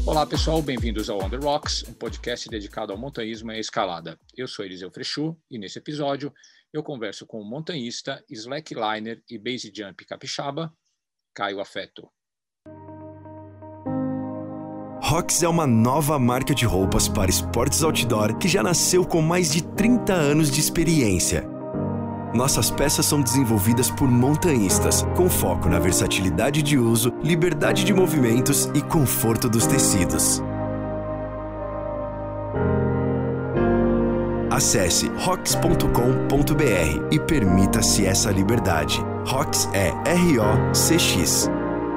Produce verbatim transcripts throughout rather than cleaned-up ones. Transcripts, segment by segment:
Olá pessoal, bem-vindos ao On The Rocks, um podcast dedicado ao montanhismo e à escalada. Eu sou Eliseu Frechu e nesse episódio eu converso com o montanhista, slackliner e base jump capixaba, Caio Affetto. Rocks é uma nova marca de roupas para esportes outdoor que já nasceu com mais de trinta anos de experiência. Nossas peças são desenvolvidas por montanhistas, com foco na versatilidade de uso, liberdade de movimentos e conforto dos tecidos. Acesse rocks ponto com ponto b r e permita-se essa liberdade. Rocks é R O C X.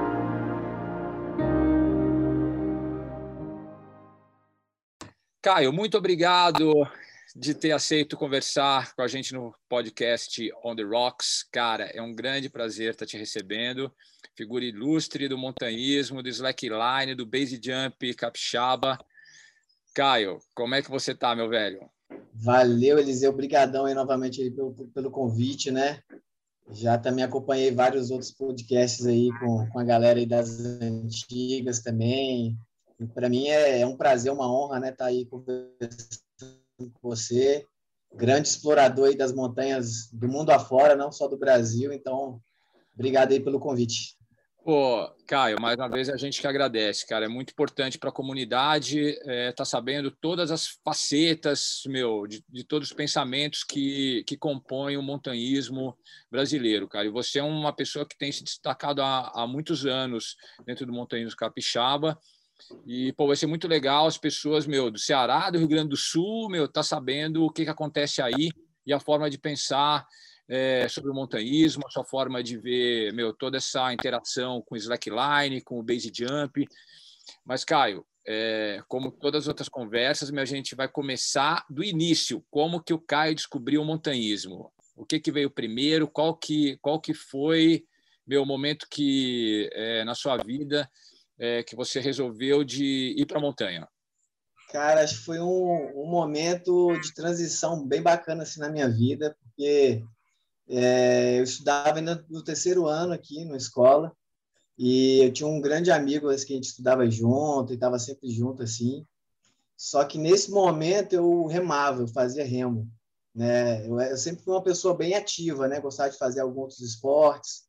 Caio, muito obrigado de ter aceito conversar com a gente no podcast On The Rocks. Cara, é um grande prazer estar te recebendo. Figura ilustre do montanhismo, do slackline, do base jump capixaba. Caio, como é que você tá, meu velho? Valeu, Eliseu. Obrigadão aí novamente aí pelo, pelo convite, né? Já também acompanhei vários outros podcasts aí com, com a galera aí das antigas também. Para mim é, é um prazer, uma honra, né, estar aí conversando com você, grande explorador aí das montanhas do mundo afora, não só do Brasil. Então, obrigado aí pelo convite. Pô, Caio, mais uma vez a gente que agradece, cara. É muito importante para a comunidade estar é, tá sabendo todas as facetas, meu, de, de todos os pensamentos que, que compõem o montanhismo brasileiro, cara. E você é uma pessoa que tem se destacado há, há muitos anos dentro do montanhismo capixaba. E, pô, vai ser muito legal as pessoas, meu, do Ceará, do Rio Grande do Sul, meu, tá sabendo o que, que acontece aí e a forma de pensar é, sobre o montanhismo, a sua forma de ver, meu, toda essa interação com o slackline, com o base jump. Mas, Caio, é, como todas as outras conversas, meu, a gente vai começar do início. Como que o Caio descobriu o montanhismo? O que que veio primeiro? Qual que, qual que foi, meu, momento que, é, na sua vida, É, que você resolveu de ir para a montanha? Cara, acho que foi um, um momento de transição bem bacana assim, na minha vida, porque é, eu estudava ainda no terceiro ano aqui na escola e eu tinha um grande amigo assim, que a gente estudava junto e estava sempre junto assim. Só que nesse momento eu remava, eu fazia remo, né? Eu, eu sempre fui uma pessoa bem ativa, né? Gostava de fazer alguns outros esportes.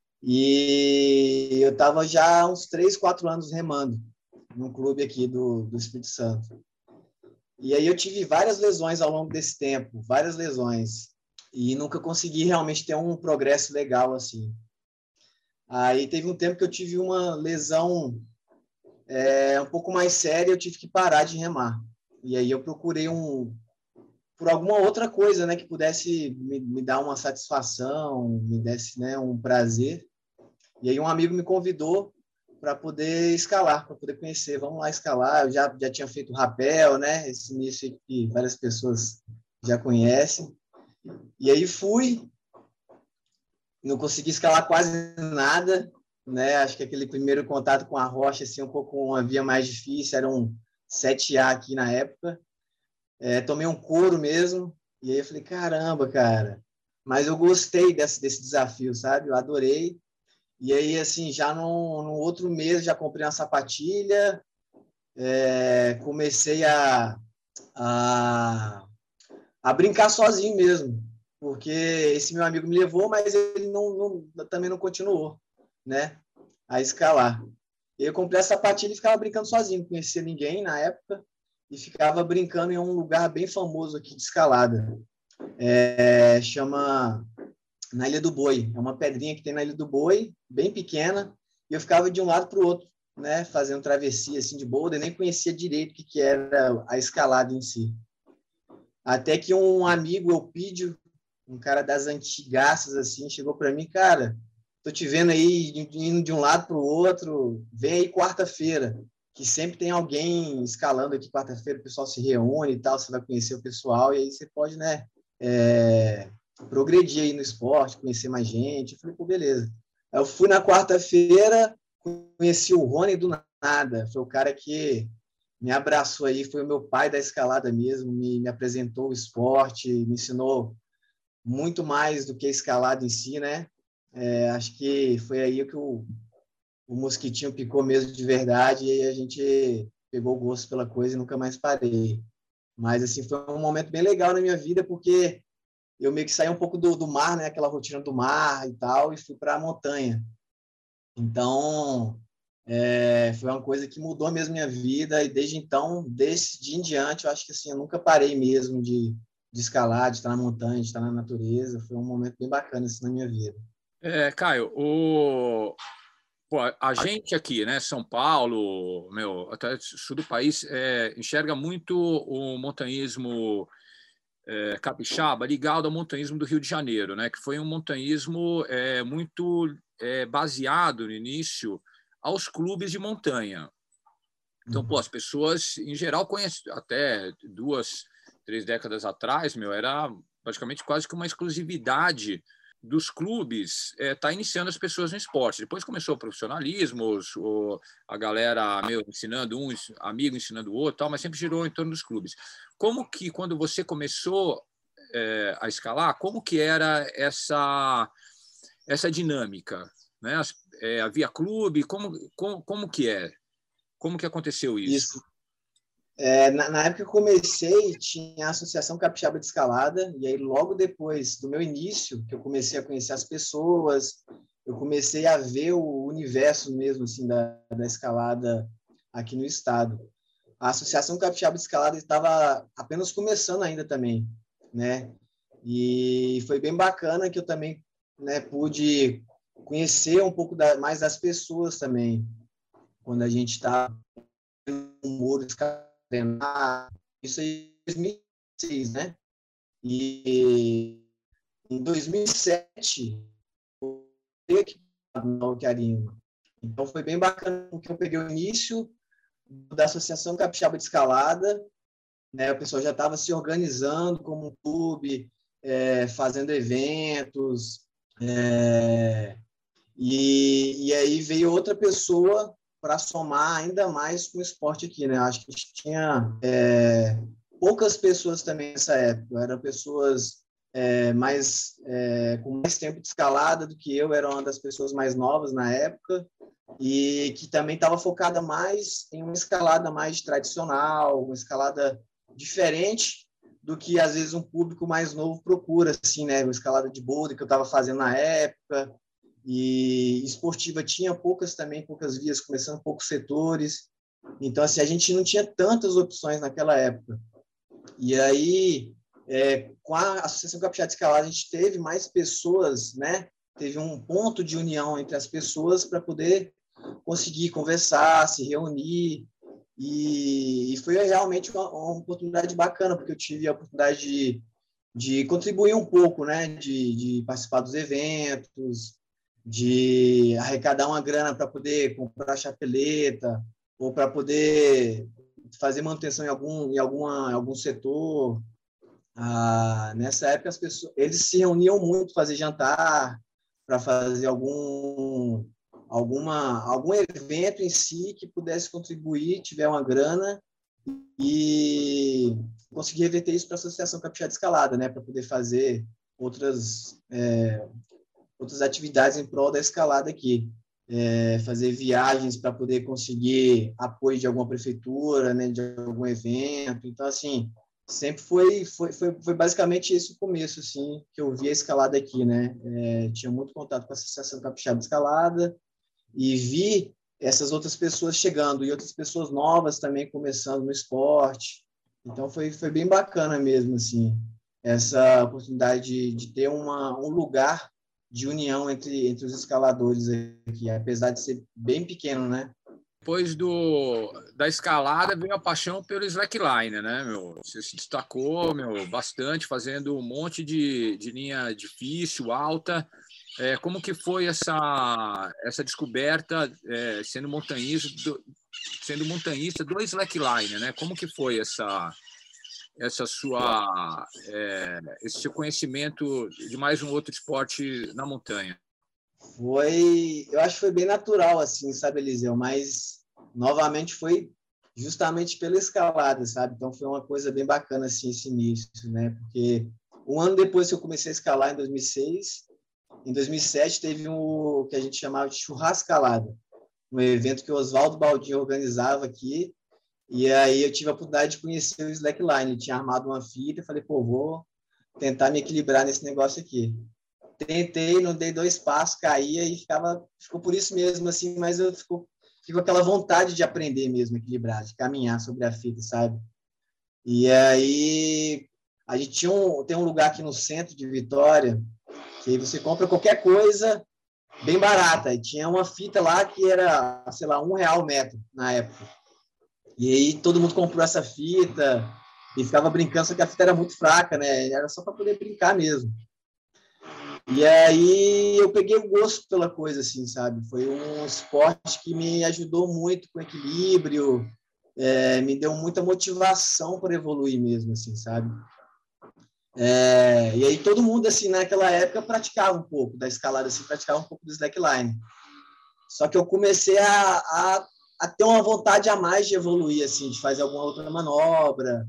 E eu estava já há uns três, quatro anos remando num clube aqui do, do Espírito Santo. E aí eu tive várias lesões ao longo desse tempo, várias lesões. E nunca consegui realmente ter um progresso legal assim. Aí teve um tempo que eu tive uma lesão é, um pouco mais séria, eu tive que parar de remar. E aí eu procurei um, por alguma outra coisa, né, que pudesse me, me dar uma satisfação, me desse, né, um prazer. E aí um amigo me convidou para poder escalar, para poder conhecer. Vamos lá escalar. Eu já, já tinha feito rapel, né? Esse início que várias pessoas já conhecem. E aí fui, não consegui escalar quase nada, né? Acho que aquele primeiro contato com a rocha, assim, um pouco uma via mais difícil, era um sete A aqui na época. É, tomei um couro mesmo, e aí eu falei, caramba, cara. Mas eu gostei desse, desse desafio, sabe? Eu adorei. E aí, assim, já no, no outro mês, já comprei uma sapatilha, é, comecei a, a, a brincar sozinho mesmo, porque esse meu amigo me levou, mas ele não, não, também não continuou, né, a escalar. Eu comprei a sapatilha e ficava brincando sozinho, não conhecia ninguém na época, e ficava brincando em um lugar bem famoso aqui de escalada. É, chama... na Ilha do Boi. É uma pedrinha que tem na Ilha do Boi, bem pequena, e eu ficava de um lado para o outro, né, fazendo travessia assim, de boulder, nem conhecia direito o que, que era a escalada em si. Até que um amigo, Eupídio, um cara das antigaças, assim, chegou para mim, cara, tô te vendo aí indo de um lado para o outro, vem aí quarta-feira, que sempre tem alguém escalando aqui quarta-feira, o pessoal se reúne e tal, você vai conhecer o pessoal, e aí você pode, né, é... progredir aí no esporte, conhecer mais gente. Eu falei, pô, beleza. Aí eu fui na quarta-feira, conheci o Rony do nada. Foi o cara que me abraçou aí, foi o meu pai da escalada mesmo, me, me apresentou o esporte, me ensinou muito mais do que a escalada em si, né? É, acho que foi aí que o, o mosquitinho picou mesmo de verdade e aí a gente pegou o gosto pela coisa e nunca mais parei. Mas, assim, foi um momento bem legal na minha vida, porque eu meio que saí um pouco do, do mar, né? Aquela rotina do mar e tal, e fui para a montanha. Então, é, foi uma coisa que mudou mesmo minha vida, e desde então, desde dia em diante, eu acho que, assim, eu nunca parei mesmo de, de escalar, de estar na montanha, de estar na natureza. Foi um momento bem bacana, assim, na minha vida. É, Caio, o... Pô, a gente aqui, né, São Paulo, meu, até sul do país, é, enxerga muito o montanhismo é, capixaba ligado ao montanhismo do Rio de Janeiro, né, que foi um montanhismo é, muito é, baseado no início aos clubes de montanha. Então, pô, as pessoas, em geral, conhecem, até duas, três décadas atrás, meu, era praticamente quase que uma exclusividade dos clubes está é, iniciando as pessoas no esporte. Depois começou o profissionalismo, o, a galera meu, ensinando um, amigo ensinando o outro, tal, mas sempre girou em torno dos clubes. Como que, quando você começou é, a escalar, como que era essa, essa dinâmica? Né? É, havia clube? Como, como, como que é? Como que aconteceu isso? Isso. É, na, na época que eu comecei, tinha a Associação Capixaba de Escalada, e aí logo depois do meu início, que eu comecei a conhecer as pessoas, eu comecei a ver o universo mesmo assim da, da escalada aqui no estado. A Associação Capixaba de Escalada estava apenas começando ainda também, né? E foi bem bacana que eu também, né, pude conhecer um pouco da, mais das pessoas também, quando a gente está no muro treinar, isso aí em dois mil e seis, né? E em dois mil e sete, eu fui equipado no Alquearinho. Então, foi bem bacana, porque eu peguei o início da Associação Capixaba de Escalada, né? O pessoal já estava se organizando como um clube, é, fazendo eventos, é, e, e aí veio outra pessoa para somar ainda mais com o esporte aqui, né? Acho que a gente tinha é, poucas pessoas também nessa época, eram pessoas é, mais é, com mais tempo de escalada do que eu, era uma das pessoas mais novas na época e que também estava focada mais em uma escalada mais tradicional, uma escalada diferente do que às vezes um público mais novo procura, assim, né? Uma escalada de boulder que eu estava fazendo na época. E esportiva tinha poucas também, poucas vias, começando poucos setores. Então, assim, a gente não tinha tantas opções naquela época. E aí, é, com a Associação Capixaba de Escalada, a gente teve mais pessoas, né? Teve um ponto de união entre as pessoas para poder conseguir conversar, se reunir. E, e foi realmente uma, uma oportunidade bacana, porque eu tive a oportunidade de, de contribuir um pouco, né? De, de participar dos eventos, de arrecadar uma grana para poder comprar chapeleta ou para poder fazer manutenção em algum em alguma em algum setor. Ah, nessa época as pessoas eles se reuniam muito, fazer jantar para fazer algum alguma algum evento em si que pudesse contribuir, tiver uma grana e conseguir reverter isso para a Associação Capixaba de Escalada, né, para poder fazer outras é, outras atividades em prol da escalada aqui. É, fazer viagens para poder conseguir apoio de alguma prefeitura, né, de algum evento. Então, assim, sempre foi, foi, foi, foi basicamente esse o começo, assim, que eu vi a escalada aqui, né? É, tinha muito contato com a Associação Capixaba de Escalada e vi essas outras pessoas chegando e outras pessoas novas também começando no esporte. Então, foi, foi bem bacana mesmo, assim, essa oportunidade de, de ter uma, um lugar de união entre, entre os escaladores aqui, apesar de ser bem pequeno, né? Depois do, da escalada veio a paixão pelo slackline, né, meu? Você se destacou, meu, bastante, fazendo um monte de, de linha difícil, alta. É, como que foi essa, essa descoberta é, sendo montanhista, do, sendo montanhista do slackline, né? Como que foi essa essa sua é, esse seu conhecimento de mais um outro esporte na montanha? Foi, eu acho que foi bem natural, assim, sabe, Eliseu? Mas, novamente, foi justamente pela escalada, sabe? Então, foi uma coisa bem bacana, assim, esse início, né? Porque um ano depois que eu comecei a escalar, em dois mil e seis, em dois mil e sete, teve o que a gente chamava de churrascalada, um evento que o Oswaldo Baldin organizava aqui, e aí eu tive a oportunidade de conhecer o slackline. Ele tinha armado uma fita, eu falei, pô, vou tentar me equilibrar nesse negócio aqui. Tentei, não dei dois passos, caía e ficava, ficou por isso mesmo, assim, mas eu fico, fico com aquela vontade de aprender mesmo, equilibrar, de caminhar sobre a fita, sabe? E aí, a gente tinha um, tem um lugar aqui no centro de Vitória, que aí você compra qualquer coisa bem barata, e tinha uma fita lá que era, sei lá, um real o metro na época. E aí todo mundo comprou essa fita e ficava brincando, só que a fita era muito fraca, né? Era só para poder brincar mesmo. E aí eu peguei o gosto pela coisa, assim, sabe? Foi um esporte que me ajudou muito com equilíbrio, é, me deu muita motivação para evoluir mesmo, assim, sabe? É, e aí todo mundo, assim, naquela época praticava um pouco da escalada, assim, praticava um pouco do slackline. Só que eu comecei a, a, a ter uma vontade a mais de evoluir, assim, de fazer alguma outra manobra,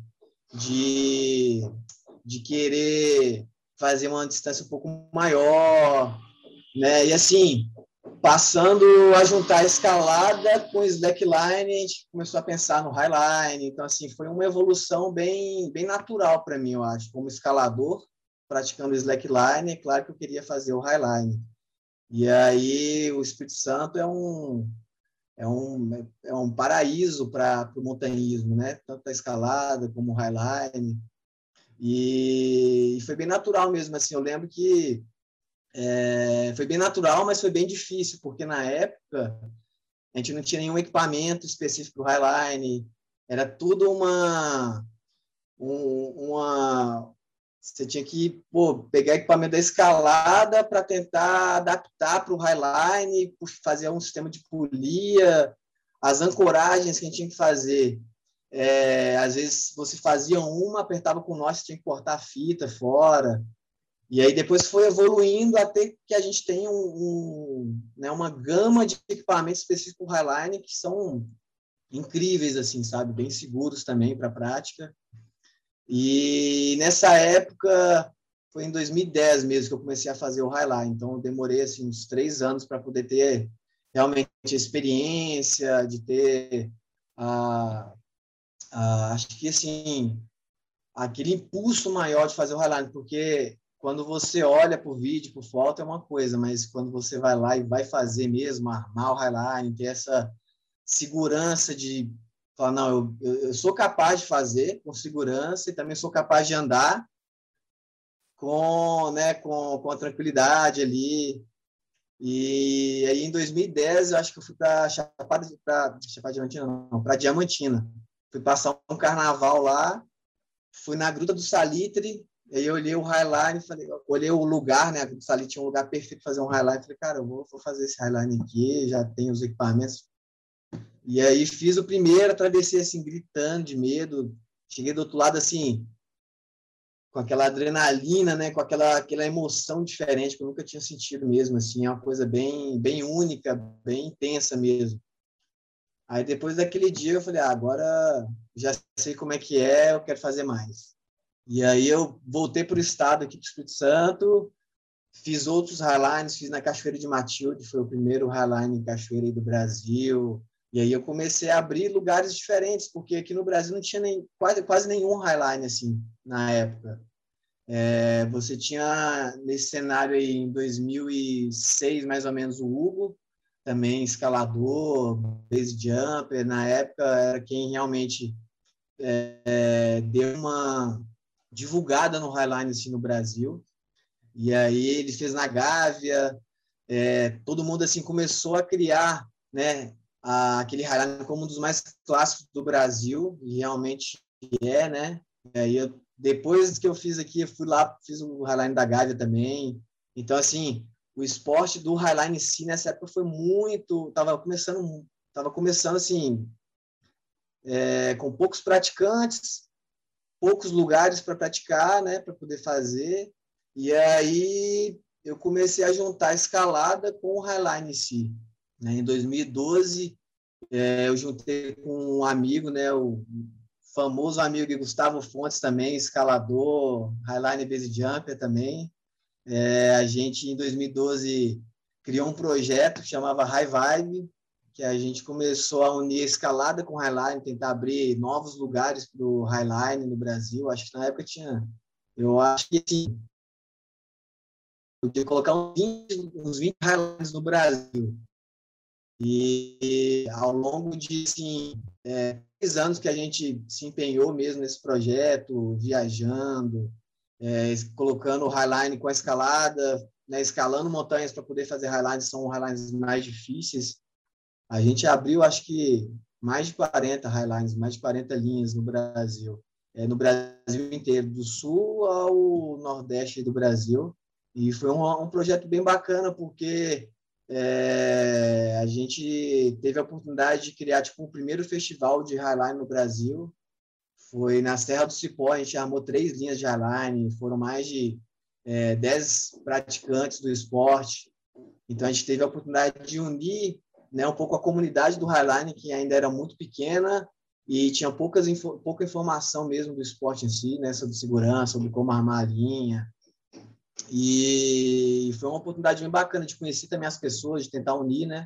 de, de querer fazer uma distância um pouco maior, né? E assim, passando a juntar a escalada com slackline, a gente começou a pensar no highline. Então, assim, foi uma evolução bem, bem natural para mim, eu acho, como escalador, praticando slackline. É claro que eu queria fazer o highline. E aí, o Espírito Santo é um, é um, é um paraíso para o montanhismo, né? Tanto a escalada como o highline. E, e foi bem natural mesmo, assim, eu lembro que é, foi bem natural, mas foi bem difícil, porque na época a gente não tinha nenhum equipamento específico para o highline, era tudo uma, um, uma... Você tinha que pô, pegar equipamento da escalada para tentar adaptar para o highline, fazer um sistema de polia, as ancoragens que a gente tinha que fazer. É, às vezes você fazia uma, apertava com o nó, você tinha que cortar a fita fora. E aí depois foi evoluindo até que a gente tem um, um, né, uma gama de equipamentos específicos para o highline que são incríveis, assim, sabe? Bem seguros também para a prática. E nessa época, foi em dois mil e dez mesmo que eu comecei a fazer o highline. Então, eu demorei assim, uns três anos para poder ter realmente a experiência, de ter a Uh, acho que, assim, aquele impulso maior de fazer o highline, porque quando você olha por vídeo, por foto, é uma coisa, mas quando você vai lá e vai fazer mesmo, armar o highline, ter essa segurança de falar, não, eu, eu sou capaz de fazer com segurança e também sou capaz de andar com, né, com, com a tranquilidade ali. E aí, em dois mil e dez, eu acho que eu fui para Chapada, para Chapada Diamantina, não, para Diamantina. Fui passar um carnaval lá, fui na Gruta do Salitre, aí eu olhei o highline, falei, olhei o lugar, né? A Gruta do Salitre tinha um lugar perfeito para fazer um highline. Falei, cara, eu vou, vou fazer esse highline aqui, já tenho os equipamentos. E aí fiz o primeiro, atravessei assim, gritando de medo. Cheguei do outro lado, assim, com aquela adrenalina, né? Com aquela, aquela emoção diferente que eu nunca tinha sentido mesmo, assim. É uma coisa bem, bem única, bem intensa mesmo. Aí, depois daquele dia, eu falei, ah, agora já sei como é que é, eu quero fazer mais. E aí, eu voltei para o estado aqui do Espírito Santo, fiz outros highlines, fiz na Cachoeira de Matilde, foi o primeiro highline em cachoeira do Brasil. E aí, eu comecei a abrir lugares diferentes, porque aqui no Brasil não tinha nem, quase, quase nenhum highline, assim, na época. É, você tinha, nesse cenário aí, em dois mil e seis, mais ou menos, o Hugo, também escalador, base jumper, na época era quem realmente é, deu uma divulgada no highline assim, no Brasil. E aí ele fez na Gávea, é, todo mundo assim começou a criar, né, a, aquele highline como um dos mais clássicos do Brasil, e realmente é, né? E aí eu, depois que eu fiz aqui, eu fui lá, fiz o highline da Gávea também. Então, assim, o esporte do highline em si, nessa época, foi muito... Estava começando, tava começando assim, é, com poucos praticantes, poucos lugares para praticar, né, para poder fazer. E aí eu comecei a juntar a escalada com o highline em si. Né? Em dois mil e doze, é, eu juntei com um amigo, né, o famoso amigo Gustavo Fontes também, escalador, highline base jumper também. É, a gente, em dois mil e doze, criou um projeto que chamava High Vibe, que a gente começou a unir a escalada com o highline, tentar abrir novos lugares para o highline no Brasil. Acho que na época tinha, eu acho que assim, eu podia colocar uns vinte, uns vinte highlines no Brasil. E ao longo de assim, é, três anos que a gente se empenhou mesmo nesse projeto, viajando, é, colocando o highline com a escalada, né, escalando montanhas para poder fazer highlines, são highlines mais difíceis. A gente abriu, acho que, mais de quarenta highlines, mais de quarenta linhas no Brasil. É, no Brasil inteiro, do sul ao nordeste do Brasil. E foi um, um projeto bem bacana, porque é, a gente teve a oportunidade de criar tipo, um primeiro festival de highline no Brasil. Foi na Serra do Cipó, a gente armou três linhas de highline, foram mais de é, dez praticantes do esporte. Então, a gente teve a oportunidade de unir, né, um pouco a comunidade do highline, que ainda era muito pequena e tinha poucas, pouca informação mesmo do esporte em si, né, sobre segurança, sobre como armar a linha. E foi uma oportunidade bem bacana de conhecer também as pessoas, de tentar unir, né?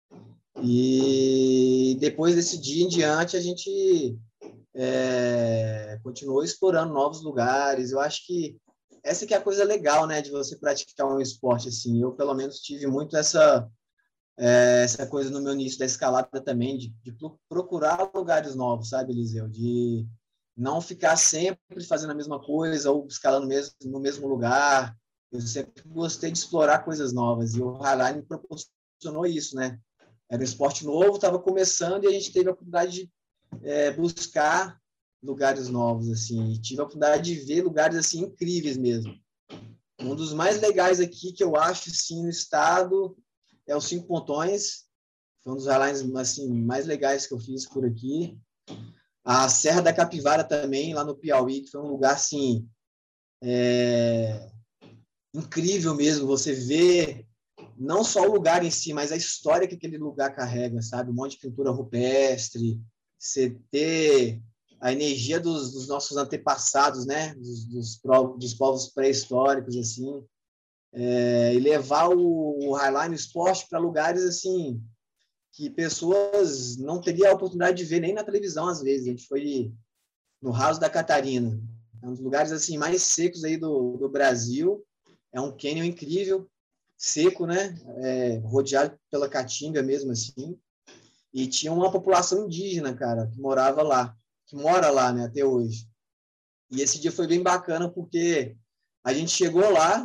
E depois desse dia em diante, a gente é, continuou explorando novos lugares. Eu acho que essa que é a coisa legal, né, de você praticar um esporte assim. Eu, pelo menos, tive muito essa, é, essa coisa no meu início da escalada também, de, de procurar lugares novos, sabe, Eliseu? De não ficar sempre fazendo a mesma coisa ou escalando mesmo, no mesmo lugar. Eu sempre gostei de explorar coisas novas e o highline proporcionou isso, né? Era um esporte novo, estava começando e a gente teve a oportunidade de é, buscar lugares novos, assim. E tive a oportunidade de ver lugares assim incríveis mesmo. Um dos mais legais aqui que eu acho, sim, no estado é os Cinco Pontões. Foi um dos highlines assim mais legais que eu fiz por aqui. A Serra da Capivara também, lá no Piauí, que foi um lugar assim é, incrível mesmo. Você vê não só o lugar em si, mas a história que aquele lugar carrega, sabe? Um monte de pintura rupestre, você ter a energia dos, dos nossos antepassados, né? Dos, dos, dos povos pré-históricos, assim, é, e levar o, o highline, o esporte, para lugares assim que pessoas não teriam a oportunidade de ver nem na televisão, às vezes. A gente foi no Raso da Catarina, é um dos lugares assim mais secos aí do, do Brasil. É um cânion incrível, seco, né? É, rodeado pela caatinga mesmo assim. E tinha uma população indígena, cara, que morava lá, que mora lá, né, até hoje. E esse dia foi bem bacana porque a gente chegou lá,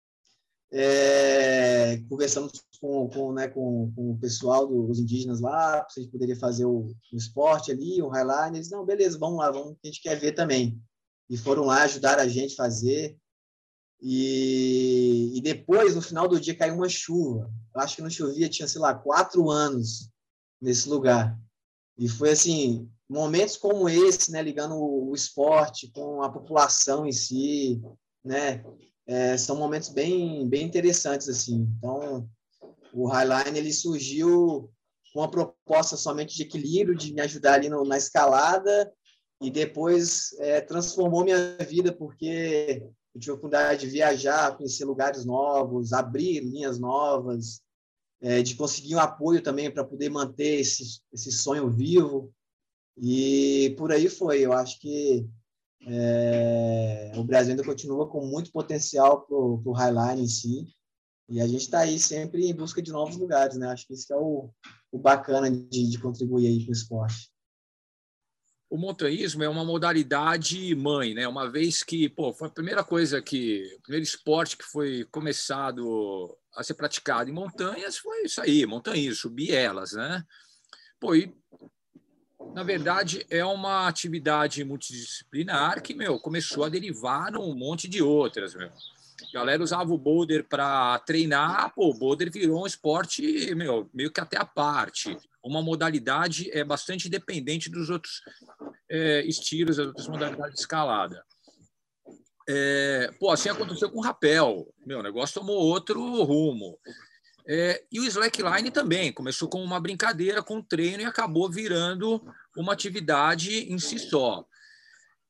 é, conversamos com, com, né, com, com o pessoal dos indígenas lá, se a gente poderia fazer o, o esporte ali, o highline. Eles, não, beleza, vamos lá, vamos, a gente quer ver também. E foram lá, ajudaram a gente a fazer. E, e depois, no final do dia, caiu uma chuva. Eu acho que não chovia, tinha, sei lá, quatro anos nesse lugar. E foi assim, momentos como esse, né, ligando o, o esporte com a população em si, né, é, são momentos bem, bem interessantes, assim. Então, o highline, ele surgiu com uma proposta somente de equilíbrio, de me ajudar ali no, na escalada, e depois é, transformou minha vida, porque eu tive a oportunidade de viajar, conhecer lugares novos, abrir linhas novas, é, de conseguir um apoio também para poder manter esse, esse sonho vivo. E por aí foi. Eu acho que é, o Brasil ainda continua com muito potencial para o highline em si. E a gente está aí sempre em busca de novos lugares, né? Acho que isso é o, o bacana de, de contribuir aí com o esporte. O montanhismo é uma modalidade mãe, né? Uma vez que, pô, foi a primeira coisa que, o primeiro esporte que foi começado a ser praticado em montanhas foi isso aí, montanhismo, subir elas, né? Pô, e na verdade é uma atividade multidisciplinar que, meu, começou a derivar num monte de outras, meu. A galera usava o boulder para treinar, pô, o boulder virou um esporte, meu, meio que até à parte. Uma modalidade é bastante independente dos outros é, estilos, das outras modalidades de escalada. É, pô, assim aconteceu com o rapel. Meu, o negócio tomou outro rumo. É, e o slackline também começou com uma brincadeira, com um treino, e acabou virando uma atividade em si só.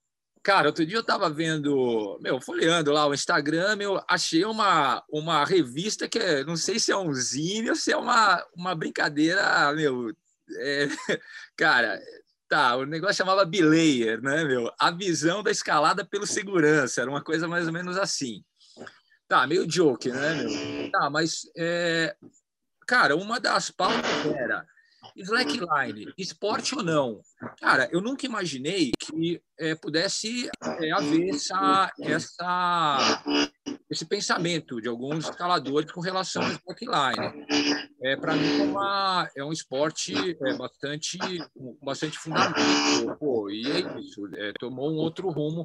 Cara, outro dia eu estava vendo, meu, folheando lá o Instagram, eu achei uma, uma revista que é, não sei se é um zine ou se é uma, uma brincadeira, meu, é, cara, tá, o negócio chamava Belayer, né, meu? A visão da escalada pelo segurança, era uma coisa mais ou menos assim. Tá, meio joke, né, meu? Tá, mas, é, cara, uma das pautas era slackline, esporte ou não? Cara, eu nunca imaginei que é, pudesse é, haver essa, essa, esse pensamento de alguns escaladores com relação ao slackline. É, para mim é, uma, é um esporte é, bastante, bastante fundamento. Pô, e é isso, é, tomou um outro rumo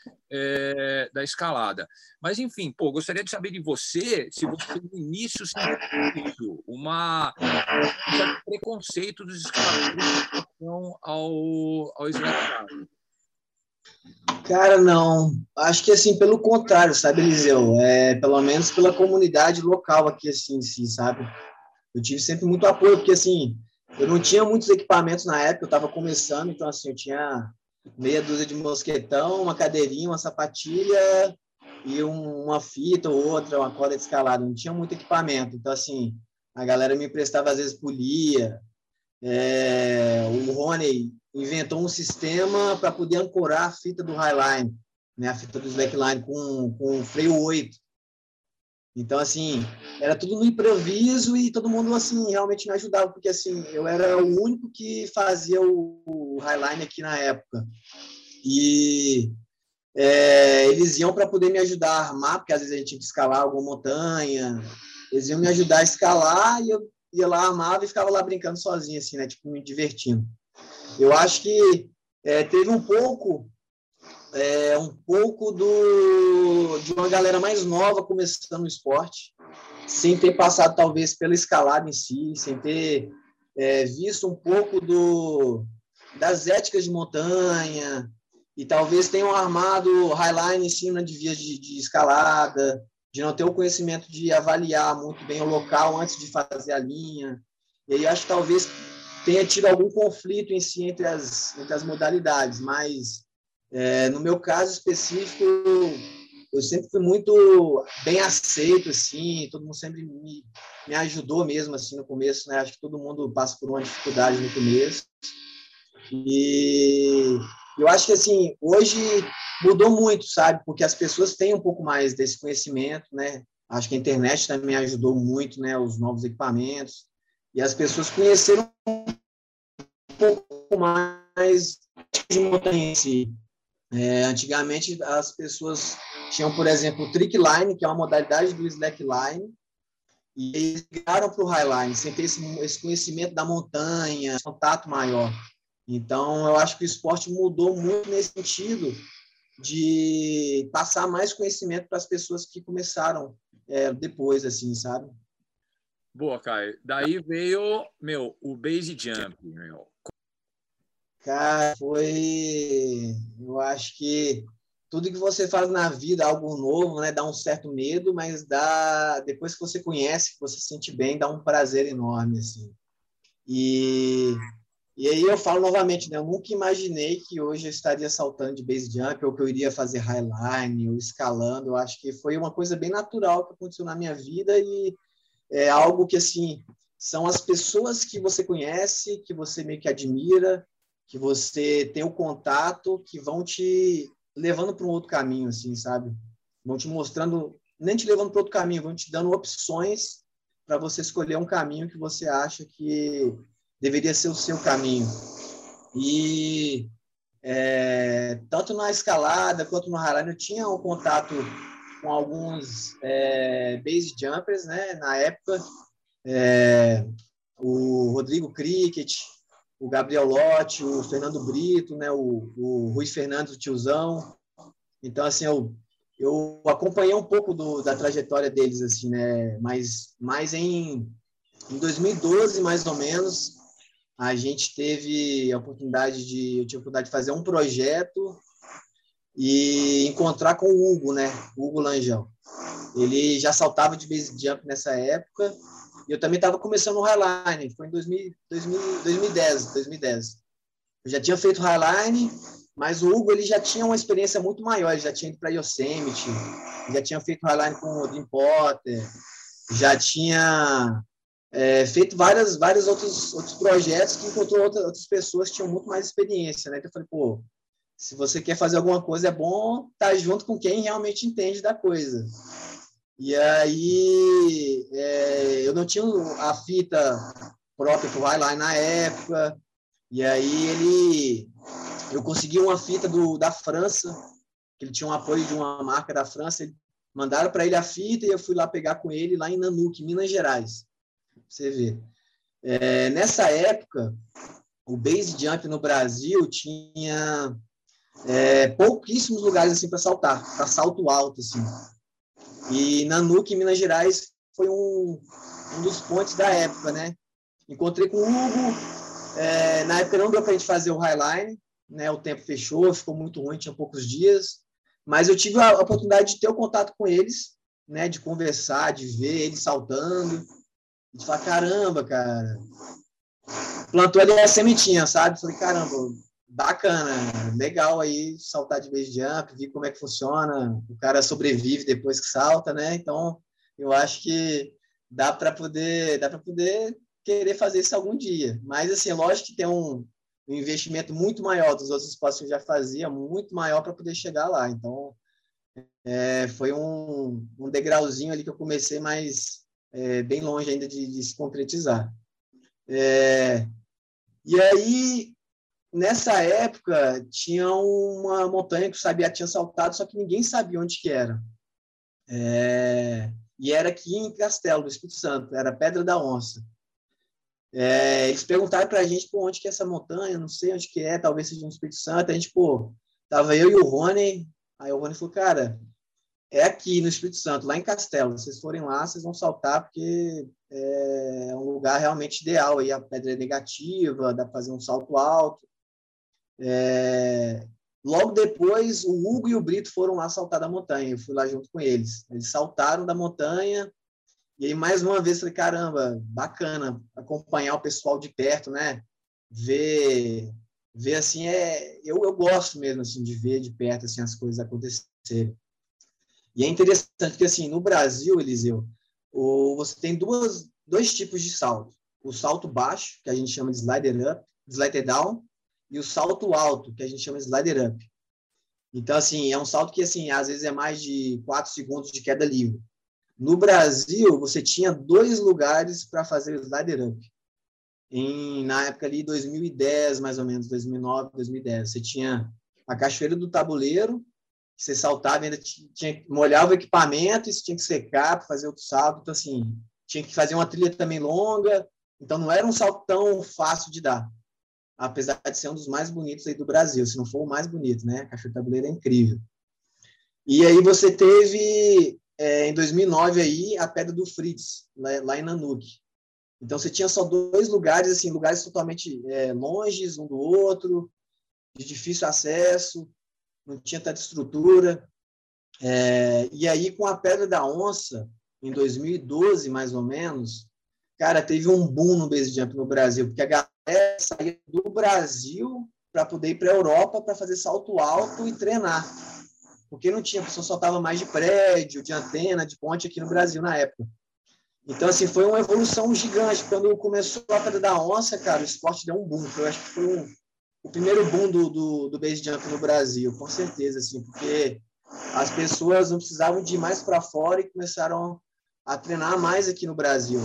é, da escalada. Mas, enfim, pô, gostaria de saber de você se você no início sentiu isso, uma, um certo preconceito dos escaladores em relação ao, ao slackline. Cara, não. Acho que, assim, pelo contrário, sabe, Eliseu? É, pelo menos pela comunidade local aqui, assim, em si, sabe? Eu tive sempre muito apoio, porque, assim, eu não tinha muitos equipamentos na época, eu estava começando, então, assim, eu tinha meia dúzia de mosquetão, uma cadeirinha, uma sapatilha e um, uma fita ou outra, uma corda de escalada. Não tinha muito equipamento. Então, assim, a galera me emprestava, às vezes, polia. É, o Rony inventou um sistema para poder ancorar a fita do Highline, né, a fita do Slackline com, com freio oito. Então, assim, era tudo no improviso e todo mundo, assim, realmente me ajudava, porque, assim, eu era o único que fazia o, o Highline aqui na época. E é, eles iam para poder me ajudar a armar, porque às vezes a gente tinha que escalar alguma montanha. Eles iam me ajudar a escalar e eu ia lá, armava e ficava lá brincando sozinho, assim, né? Tipo, me divertindo. Eu acho que é, teve um pouco, é, um pouco do, de uma galera mais nova começando o esporte, sem ter passado, talvez, pela escalada em si, sem ter é, visto um pouco do, das éticas de montanha, e talvez tenham armado highline em cima de vias de, de escalada, de não ter o conhecimento de avaliar muito bem o local antes de fazer a linha. E aí acho que talvez tenha tido algum conflito em si entre as, entre as modalidades, mas é, no meu caso específico, eu sempre fui muito bem aceito, assim, todo mundo sempre me, me ajudou mesmo, assim, no começo, né? Acho que todo mundo passa por uma dificuldade no começo. E eu acho que, assim, hoje mudou muito, sabe? Porque as pessoas têm um pouco mais desse conhecimento, né? Acho que a internet também ajudou muito, né? Os novos equipamentos. E as pessoas conheceram um pouco mais de montanha em si. É, antigamente, as pessoas tinham, por exemplo, o trickline, que é uma modalidade do slackline, e eles migraram para o highline, sem ter esse, esse conhecimento da montanha, contato maior. Então, eu acho que o esporte mudou muito nesse sentido de passar mais conhecimento para as pessoas que começaram é, depois, assim, sabe? Boa, Caio. Daí veio, meu, o base jump, meu. Cara, foi... Eu acho que tudo que você faz na vida, algo novo, né, dá um certo medo, mas dá... depois que você conhece, que você se sente bem, dá um prazer enorme, assim. E... E aí eu falo novamente, né? Eu nunca imaginei que hoje eu estaria saltando de base jump ou que eu iria fazer highline ou escalando. Eu acho que foi uma coisa bem natural que aconteceu na minha vida e é algo que, assim, são as pessoas que você conhece, que você meio que admira, que você tem o contato, que vão te levando para um outro caminho, assim, sabe? Vão te mostrando, nem te levando para outro caminho, vão te dando opções para você escolher um caminho que você acha que deveria ser o seu caminho. E é, tanto na escalada quanto no highline eu tinha um contato com alguns é, base jumpers, né? Na época, é, o Rodrigo Cricket, o Gabriel Lotti, o Fernando Brito, né? o, o Rui Fernandes, o tiozão. Então, assim, eu, eu acompanhei um pouco do, da trajetória deles, assim, né? Mas, mas em, em dois mil e doze, mais ou menos, a gente teve a oportunidade de, eu tive a oportunidade de fazer um projeto e encontrar com o Hugo, né? O Hugo Lanjão. Ele já saltava de base jump nessa época e eu também estava começando no highline, foi em dois mil, dois mil, dois mil e dez, dois mil e dez. eu já tinha feito Highline, mas o Hugo ele já tinha uma experiência muito maior, ele já tinha ido para Yosemite, já tinha feito Highline com o Dream Potter, já tinha é, feito várias, vários outros, outros projetos que encontrou outras, outras pessoas que tinham muito mais experiência, né? Então eu falei, pô, se você quer fazer alguma coisa, é bom estar junto com quem realmente entende da coisa. E aí, é, eu não tinha a fita própria para o Highline na época, e aí ele, eu consegui uma fita do, da França, que ele tinha um apoio de uma marca da França, ele, mandaram para ele a fita e eu fui lá pegar com ele lá em Nanuque, Minas Gerais. Você vê. É, nessa época, o base jump no Brasil tinha é, pouquíssimos lugares assim para saltar, para salto alto assim. E Nanuque, Minas Gerais, foi um, um dos pontos da época, né? Encontrei com o Hugo, é, na época não deu para a gente fazer o Highline, né? O tempo fechou, ficou muito ruim, tinha poucos dias, mas eu tive a oportunidade de ter o contato com eles, né? De conversar, de ver eles saltando, de falar, caramba, cara, plantou ali a sementinha, sabe? Falei, caramba, bacana, legal aí saltar de base jump, ver como é que funciona, o cara sobrevive depois que salta, né? Então, eu acho que dá para poder, dá para poder querer fazer isso algum dia. Mas, assim, lógico que tem um, um investimento muito maior dos outros esportes que eu já fazia, muito maior para poder chegar lá. Então, é, foi um, um degrauzinho ali que eu comecei, mas é, bem longe ainda de, de se concretizar. É, e aí, nessa época, tinha uma montanha que o Sabiá tinha saltado, só que ninguém sabia onde que era. É, e era aqui em Castelo, no Espírito Santo, era Pedra da Onça. É, eles perguntaram para a gente, pô, onde que é essa montanha, não sei onde que é, talvez seja no Espírito Santo. A gente, pô, tava eu e o Rony, aí o Rony falou, cara, é aqui no Espírito Santo, lá em Castelo, se vocês forem lá, vocês vão saltar, porque é um lugar realmente ideal, aí a pedra é negativa, dá para fazer um salto alto. É, logo depois, o Hugo e o Brito foram lá saltar da montanha, eu fui lá junto com eles. Eles saltaram da montanha, e aí mais uma vez falei, caramba, bacana acompanhar o pessoal de perto, né? Ver, ver assim, é, eu, eu gosto mesmo assim, de ver de perto assim, as coisas acontecerem. E é interessante porque assim, no Brasil, Eliseu, o, você tem duas, dois tipos de salto. O salto baixo, que a gente chama de slider up, slider down, e o salto alto, que a gente chama de slider up. Então, assim, é um salto que, assim, às vezes é mais de quatro segundos de queda livre. No Brasil, você tinha dois lugares para fazer o slider up. Em, na época ali, dois mil e dez, mais ou menos, dois mil e nove, dois mil e dez. Você tinha a Cachoeira do Tabuleiro, que você saltava, ainda tinha, molhava o equipamento, isso tinha que secar para fazer outro salto. Então, assim, tinha que fazer uma trilha também longa. Então, não era um salto tão fácil de dar, apesar de ser um dos mais bonitos aí do Brasil, se não for o mais bonito, né? A Cachoeira do Tabuleiro é incrível. E aí você teve, é, em dois mil e nove, aí, a Pedra do Fritz, lá, lá em Nanuque. Então, você tinha só dois lugares, assim, lugares totalmente é, longes um do outro, de difícil acesso, não tinha tanta estrutura. É, e aí, com a Pedra da Onça, em dois mil e doze, mais ou menos, cara, teve um boom no base jump no Brasil, porque a galera saía do Brasil para poder ir para a Europa para fazer salto alto e treinar. Porque não tinha, a pessoa soltava mais de prédio, de antena, de ponte aqui no Brasil na época. Então, assim, foi uma evolução gigante. Quando começou a Pedra da Onça, cara, o esporte deu um boom. Eu acho que foi um, o primeiro boom do, do, do base jump no Brasil, com certeza, assim, porque as pessoas não precisavam de ir mais para fora e começaram a treinar mais aqui no Brasil.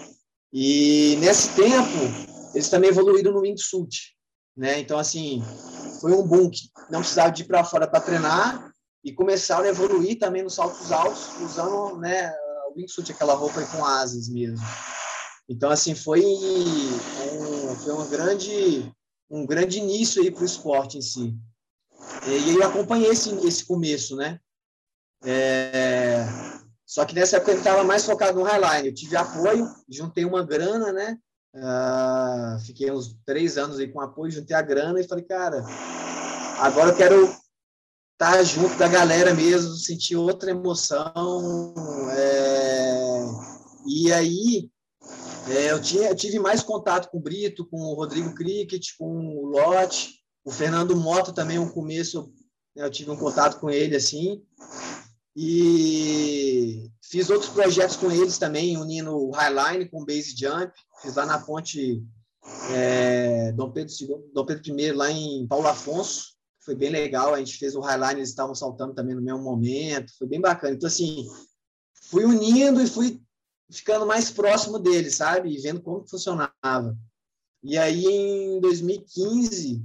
E, nesse tempo, eles também evoluíram no wingsuit, né? Então, assim, foi um boom que não precisava de ir para fora para treinar e começaram a evoluir também nos saltos altos, usando, né, o wingsuit, aquela roupa com asas mesmo. Então, assim, foi um, foi uma grande, um grande início aí para o esporte em si. E aí eu acompanhei esse, esse começo, né? É... Só que nessa época eu estava mais focado no Highline. Eu tive apoio, juntei uma grana, né? Uh, fiquei uns três anos aí com apoio, juntei a grana e falei, cara, agora eu quero estar junto da galera mesmo, sentir outra emoção. É... E aí É, eu, tinha, eu tive mais contato com o Brito, com o Rodrigo Cricket, com o Lotte, o Fernando Mota também, no começo, né, eu tive um contato com ele, assim, e fiz outros projetos com eles também, unindo o Highline com o Base Jump, fiz lá na ponte é, Dom Pedro segundo, Dom Pedro primeiro, lá em Paulo Afonso, foi bem legal, a gente fez o Highline, eles estavam saltando também no mesmo momento, foi bem bacana. Então, assim, fui unindo e fui ficando mais próximo deles, sabe? E vendo como funcionava. E aí, em dois mil e quinze,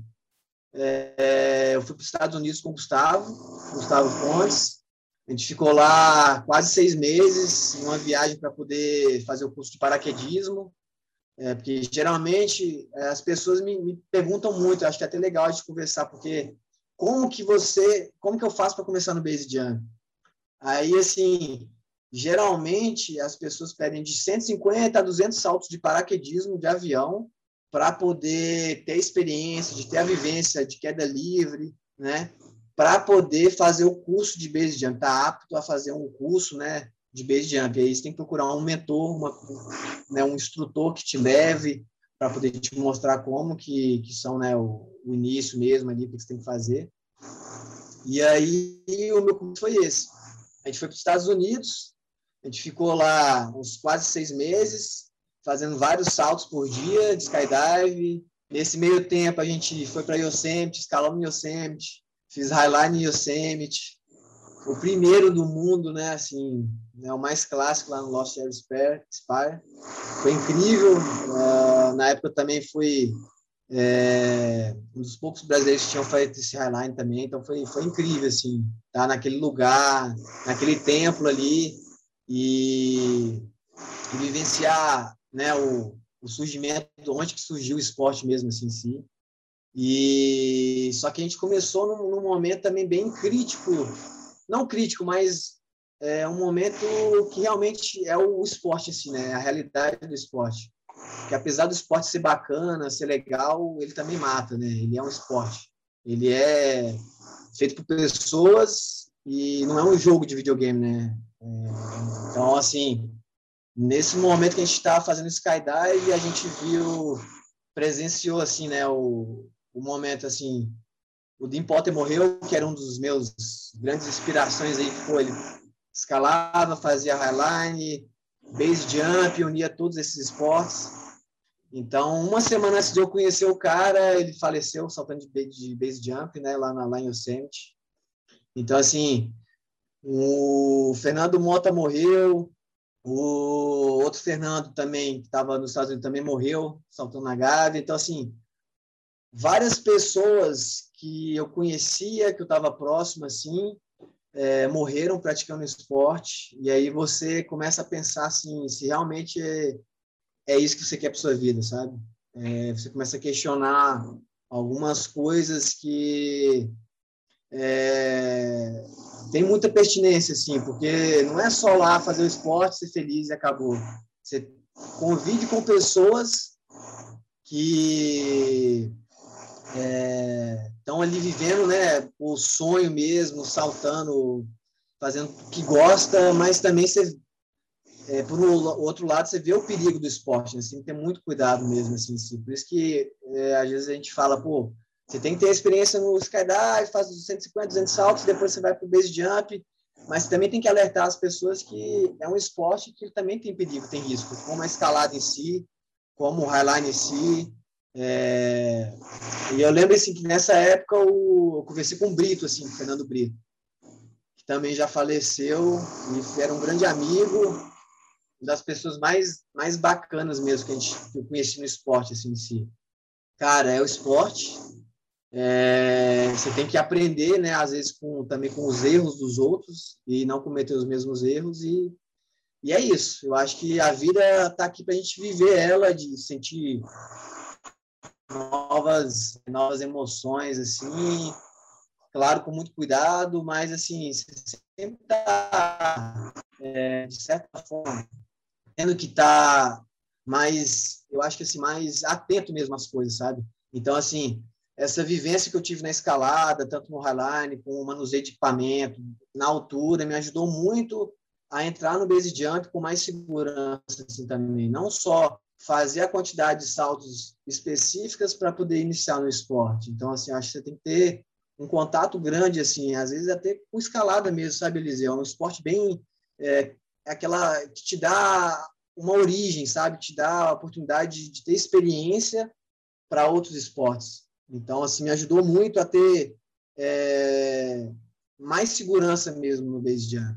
é, eu fui para os Estados Unidos com o Gustavo, Gustavo Fontes. A gente ficou lá quase seis meses, em uma viagem para poder fazer o curso de paraquedismo. É, porque, geralmente, as pessoas me, me perguntam muito, acho que é até legal a gente conversar, porque como que você, como que eu faço para começar no base jump? Aí, assim, geralmente as pessoas pedem de cento e cinquenta a duzentos saltos de paraquedismo de avião para poder ter experiência, de ter a vivência de queda livre, né? Para poder fazer o curso de base jump, tá apto a fazer um curso, né, de base jump. Aí você tem que procurar um mentor, uma, né, um instrutor que te leve para poder te mostrar como que, que são, né, o, o início mesmo ali, o que você tem que fazer. E aí o meu curso foi esse. A gente foi para os Estados Unidos, a gente ficou lá uns quase seis meses, fazendo vários saltos por dia de skydive. Nesse meio tempo, a gente foi para Yosemite, escalamos em Yosemite, fiz highline em Yosemite, o primeiro do mundo, né, assim, né, o mais clássico lá no Lost Air Spire. Foi incrível. Uh, na época eu também fui é, um dos poucos brasileiros que tinham feito esse highline também, então foi, foi incrível, assim, estar naquele lugar, naquele templo ali e, e vivenciar, né, o, o surgimento, onde que surgiu o esporte mesmo, assim, em si. E só que a gente começou num, num momento também bem crítico, não crítico, mas é um momento que realmente é o esporte, assim, né? A realidade do esporte. Que apesar do esporte ser bacana, ser legal, ele também mata, né? Ele é um esporte. Ele é feito por pessoas e não é um jogo de videogame, né? É, então, assim, nesse momento que a gente estava fazendo skydive, a gente viu, presenciou, assim, né? O, o momento, assim, o Dean Potter morreu, que era um dos meus grandes inspirações aí, que pô, ele escalava, fazia highline, base jump, unia todos esses esportes. Então, uma semana antes de eu conhecer o cara, ele faleceu saltando de base jump, né, lá, na, lá em Yosemite. Então, assim, o Fernando Mota morreu, o outro Fernando também, que estava nos Estados Unidos, também morreu, saltando na Gávea. Então, assim, várias pessoas que eu conhecia, que eu estava próximo, assim, é, morreram praticando esporte, e aí você começa a pensar, assim, se realmente é, é isso que você quer para sua vida, sabe? É, você começa a questionar algumas coisas que é, tem muita pertinência, assim, porque não é só lá fazer o esporte, ser feliz e acabou. Você convive com pessoas que estão é, ali vivendo, né, o sonho mesmo, saltando, fazendo o que gosta, mas também você, é, por um outro lado, você vê o perigo do esporte, né? Você tem que ter muito cuidado mesmo, assim, assim. Por isso que é, às vezes a gente fala, pô, você tem que ter experiência no skydive, faz os cento e cinquenta, duzentos saltos, depois você vai para o base jump, mas você também tem que alertar as pessoas que é um esporte que também tem perigo, tem risco, como a escalada em si, como o highline em si. É, e eu lembro assim, que nessa época eu, eu conversei com o Brito, assim, o Fernando Brito, que também já faleceu e era um grande amigo, das pessoas mais, mais bacanas mesmo que, a gente, que eu conheci no esporte, assim, em si. Cara, é o esporte, é, você tem que aprender, né, às vezes com, também com os erros dos outros e não cometer os mesmos erros e, e é isso. Eu acho que a vida está aqui para a gente viver ela, de sentir novas, novas emoções, assim, claro, com muito cuidado, mas, assim, você sempre está, é, de certa forma, tendo que estar tá mais, eu acho que, assim, mais atento mesmo às coisas, sabe? Então, assim, essa vivência que eu tive na escalada, tanto no highline, com o manuseio de equipamento, na altura, me ajudou muito a entrar no base jump com mais segurança, assim, também. Não só fazer a quantidade de saltos específicas para poder iniciar no esporte. Então, assim, acho que você tem que ter um contato grande, assim, às vezes até com escalada mesmo, sabe, Eliseu? É um esporte bem... É, aquela que te dá uma origem, sabe? Te dá a oportunidade de ter experiência para outros esportes. Então, assim, me ajudou muito a ter é, mais segurança mesmo no base jump.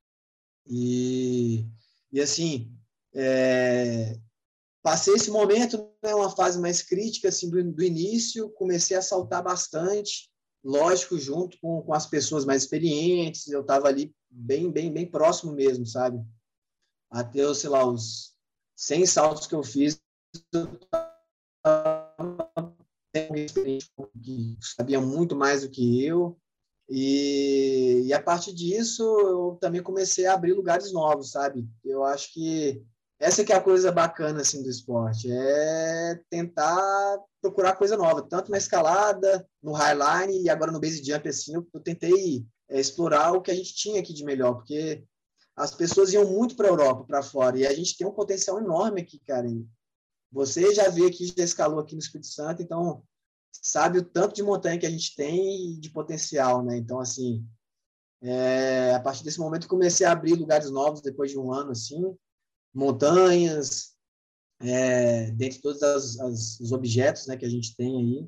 E, e assim, é, passei esse momento, né, uma fase mais crítica assim, do, do início, comecei a saltar bastante, lógico, junto com, com as pessoas mais experientes, eu estava ali bem, bem, bem próximo mesmo, sabe? Até, sei lá, os cem saltos que eu fiz, eu que sabia muito mais do que eu, e, e a partir disso eu também comecei a abrir lugares novos, sabe? Eu acho que essa que é a coisa bacana assim do esporte, é tentar procurar coisa nova, tanto na escalada, no highline e agora no base jump, assim, eu, eu tentei é, explorar o que a gente tinha aqui de melhor, porque as pessoas iam muito para a Europa, para fora, e a gente tem um potencial enorme aqui, cara. Você já veio aqui, já escalou aqui no Espírito Santo, então sabe o tanto de montanha que a gente tem e de potencial, né? Então, assim, é, a partir desse momento comecei a abrir lugares novos depois de um ano, assim, montanhas, é, dentre todos as, as, os objetos, né, que a gente tem aí.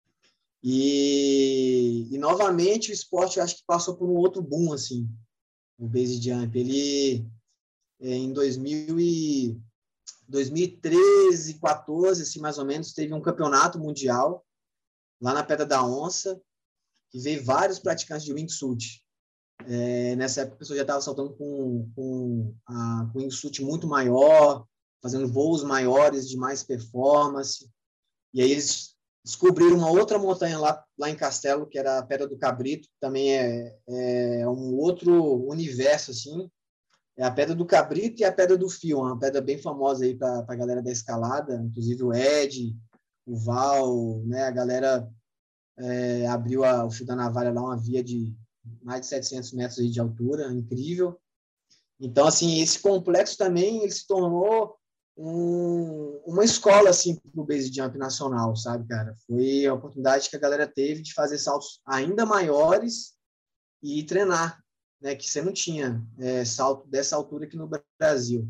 E, e, novamente, o esporte, eu acho que passou por um outro boom, assim, o base jump. Ele, é, em dois mil e treze, quatorze, assim, mais ou menos, teve um campeonato mundial lá na Pedra da Onça, que veio vários praticantes de wingsuit. É, nessa época, a pessoa já estava saltando com, com, a, com wingsuit muito maior, fazendo voos maiores, de mais performance. E aí eles descobriram uma outra montanha lá, lá em Castelo, que era a Pedra do Cabrito, que também é, é um outro universo, assim. É a Pedra do Cabrito e a Pedra do Fio, uma pedra bem famosa aí para a galera da escalada, inclusive o Ed, o Val, né, a galera é, abriu a, o Fio da Navalha lá, uma via de mais de setecentos metros aí de altura, incrível. Então, assim, esse complexo também ele se tornou um, uma escola, assim, para o base jump nacional, sabe, cara? Foi a oportunidade que a galera teve de fazer saltos ainda maiores e treinar, né, que você não tinha é, salto dessa altura aqui no Brasil.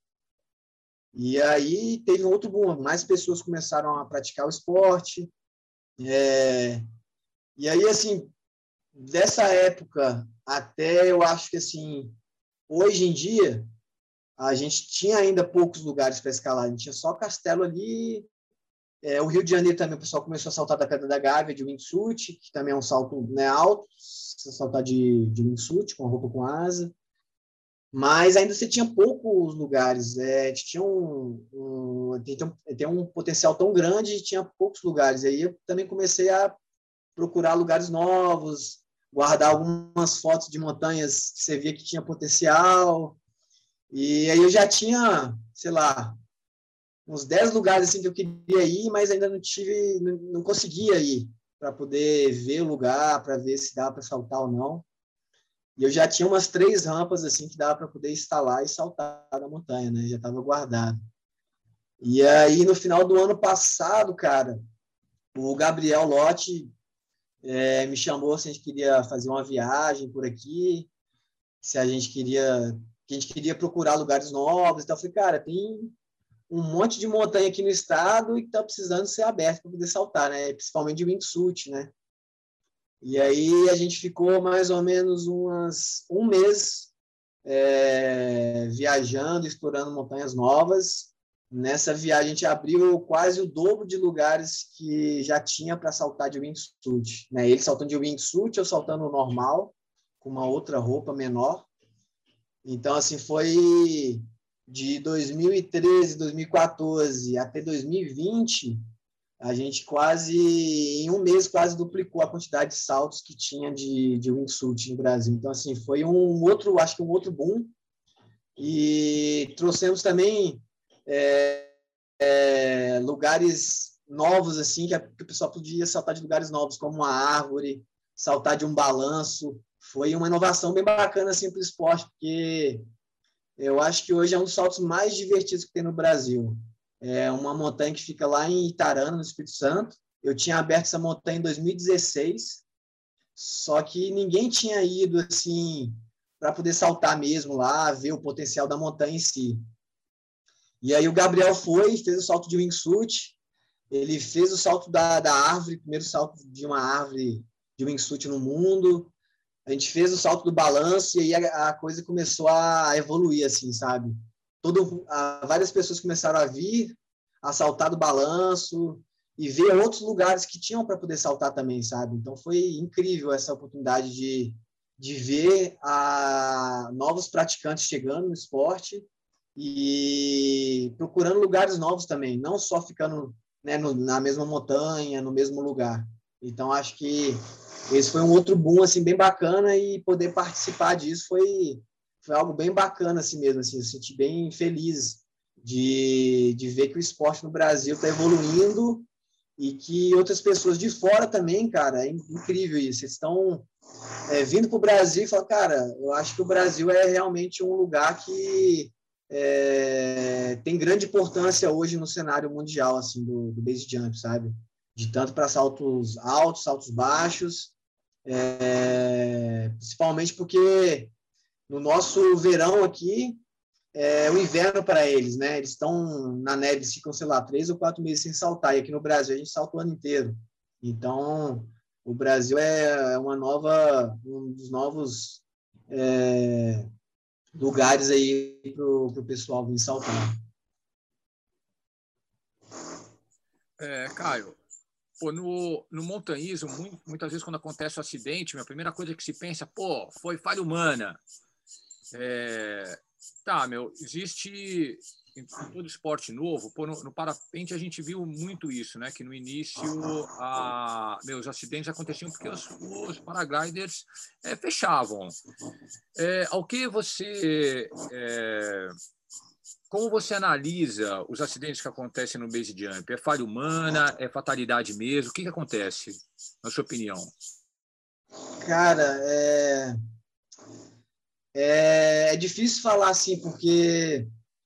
E aí teve um outro boom, mais pessoas começaram a praticar o esporte. É, e aí, assim, dessa época até eu acho que, assim, hoje em dia, a gente tinha ainda poucos lugares para escalar. A gente tinha só Castelo ali. É, o Rio de Janeiro também, o pessoal começou a saltar da Pedra da Gávea, de wingsuit, que também é um salto, né, alto, saltar de, de wingsuit, com roupa com asa. Mas ainda você tinha poucos lugares. É, tinha um, um, tem, tem um potencial tão grande e tinha poucos lugares. Aí eu também comecei a procurar lugares novos, guardar algumas fotos de montanhas que você via que tinha potencial. E aí eu já tinha, sei lá, uns dez lugares assim que eu queria ir, mas ainda não tive, não, não conseguia ir para poder ver o lugar, para ver se dava para saltar ou não. E eu já tinha umas três rampas assim que dava para poder instalar e saltar na montanha, né? Já estava guardado. E aí no final do ano passado, cara, o Gabriel Lotti é, me chamou se a gente queria fazer uma viagem por aqui, se a gente queria, que a gente queria procurar lugares novos. Então eu falei, cara, tem um monte de montanha aqui no estado e que está precisando ser aberto para poder saltar, né? Principalmente de wingsuit, né? E aí a gente ficou mais ou menos umas, um mês é, viajando, explorando montanhas novas. Nessa viagem a gente abriu quase o dobro de lugares que já tinha para saltar de wingsuit, né? Ele saltando de wingsuit, eu saltando normal, com uma outra roupa menor. Então, assim, foi de dois mil e treze, dois mil e quatorze até dois mil e vinte, a gente quase, em um mês, quase duplicou a quantidade de saltos que tinha de, de wingsuit no Brasil. Então, assim, foi um outro, acho que um outro boom. E trouxemos também é, é, lugares novos, assim, que, a, que o pessoal podia saltar de lugares novos, como uma árvore, saltar de um balanço. Foi uma inovação bem bacana, assim, para o esporte, porque eu acho que hoje é um dos saltos mais divertidos que tem no Brasil. é uma montanha que fica lá em Itarana, no Espírito Santo. Eu tinha aberto essa montanha em dois mil e dezesseis, só que ninguém tinha ido assim para poder saltar mesmo lá, ver o potencial da montanha em si. E aí o Gabriel foi, fez o salto de wingsuit, ele fez o salto da, da árvore, primeiro salto de uma árvore de wingsuit no mundo. A gente fez o salto do balanço e aí a, a coisa começou a evoluir, assim, sabe? Todo, a, várias pessoas começaram a vir, a saltar do balanço e ver outros lugares que tinham para poder saltar também, sabe? Então foi incrível essa oportunidade de, de ver a, novos praticantes chegando no esporte e procurando lugares novos também, não só ficando, né, no, na mesma montanha, no mesmo lugar. Então, acho que esse foi um outro boom assim, bem bacana e poder participar disso foi, foi algo bem bacana assim mesmo. Assim, eu senti bem feliz de, de ver que o esporte no Brasil está evoluindo e que outras pessoas de fora também, cara, é incrível isso. Eles estão é, vindo para o Brasil e falam, cara, eu acho que o Brasil é realmente um lugar que É, tem grande importância hoje no cenário mundial assim do, do base jump, sabe? De tanto para saltos altos, saltos baixos, é, principalmente porque no nosso verão aqui é o inverno para eles, né? Eles estão na neve, eles ficam, sei lá, três ou quatro meses sem saltar. E aqui no Brasil a gente salta o ano inteiro. Então, o Brasil é uma nova, um dos novos é, lugares aí para o pessoal vir saltar. É, Caio, pô, no, no montanhismo, muitas vezes quando acontece um acidente, a primeira coisa que se pensa, pô, foi falha humana. É, tá, meu, existe em todo esporte novo, pô, no, no parapente a gente viu muito isso, né? Que no início a, meu, os acidentes aconteciam porque os, os paragliders é, fechavam. É, ao que você... É, como você analisa os acidentes que acontecem no base jump? É falha humana? É fatalidade mesmo? O que, que acontece, na sua opinião? Cara, é... É, é difícil falar assim, porque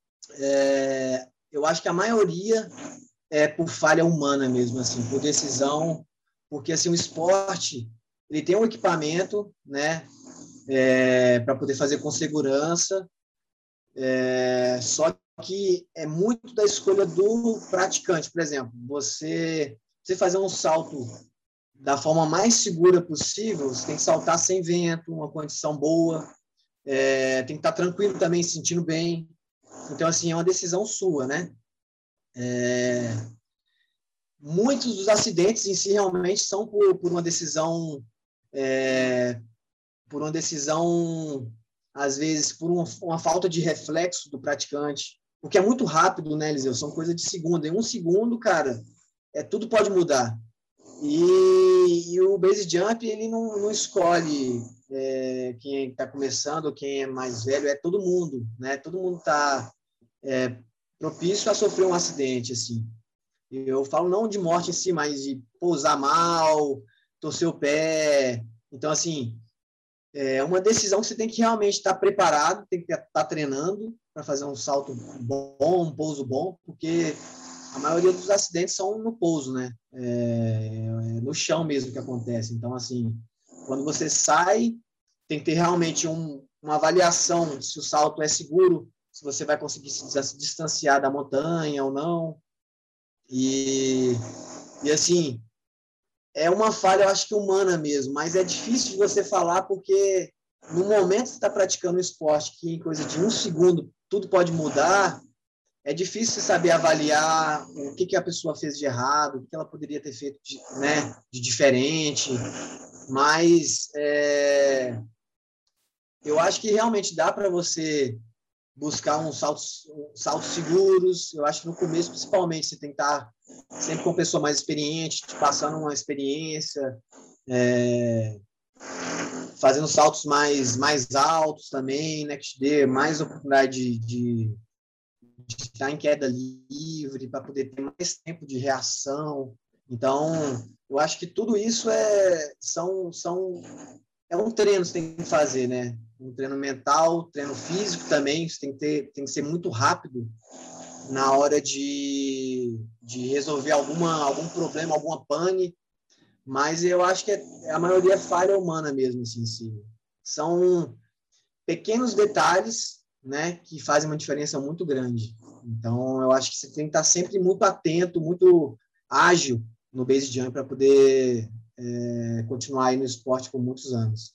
é, eu acho que a maioria é por falha humana mesmo, assim, por decisão, porque assim, o esporte ele tem um equipamento, né, é, para poder fazer com segurança, é, só que é muito da escolha do praticante. Por exemplo, você, você fazer um salto da forma mais segura possível, você tem que saltar sem vento, uma condição boa, é, tem que estar tranquilo também, se sentindo bem. Então, assim, é uma decisão sua, né? É, muitos dos acidentes em si realmente são por, por uma decisão, é, por uma decisão, às vezes, por uma, uma falta de reflexo do praticante, porque é muito rápido, né, Eliseu? São coisas de segundo. Em um segundo, cara, é, tudo pode mudar. E, e o base jump, ele não, não escolhe é, quem está começando ou quem é mais velho, é todo mundo, né? Todo mundo está é, propício a sofrer um acidente, assim. Eu falo não de morte em si, mas de pousar mal, torcer o pé. Então, assim, é uma decisão que você tem que realmente estar preparado, tem que estar treinando para fazer um salto bom, um pouso bom, porque a maioria dos acidentes são no pouso, né? É, é no chão mesmo que acontece. Então, assim, quando você sai, tem que ter realmente um, uma avaliação se o salto é seguro, se você vai conseguir se distanciar da montanha ou não. E, e assim, é uma falha, eu acho que humana mesmo, mas é difícil de você falar porque no momento que você está praticando um esporte que em coisa de um segundo tudo pode mudar, é difícil saber avaliar o que, que a pessoa fez de errado, o que ela poderia ter feito de, né, de diferente, mas é, eu acho que realmente dá para você buscar uns saltos, saltos seguros. Eu acho que no começo, principalmente, você tem que estar sempre com uma pessoa mais experiente, te passando uma experiência, é, fazendo saltos mais, mais altos também, né, que te dê mais oportunidade de, de de estar em queda livre, para poder ter mais tempo de reação. Então, eu acho que tudo isso é, são, são, é um treino que você tem que fazer, né? Um treino mental, treino físico também, você tem que, ter, tem que ser muito rápido na hora de de resolver alguma, algum problema, alguma pane, mas eu acho que é, a maioria é falha humana mesmo, assim, sim. São pequenos detalhes, né, que fazem uma diferença muito grande. Então, eu acho que você tem que estar sempre muito atento, muito ágil no base jump para poder é, continuar aí no esporte por muitos anos.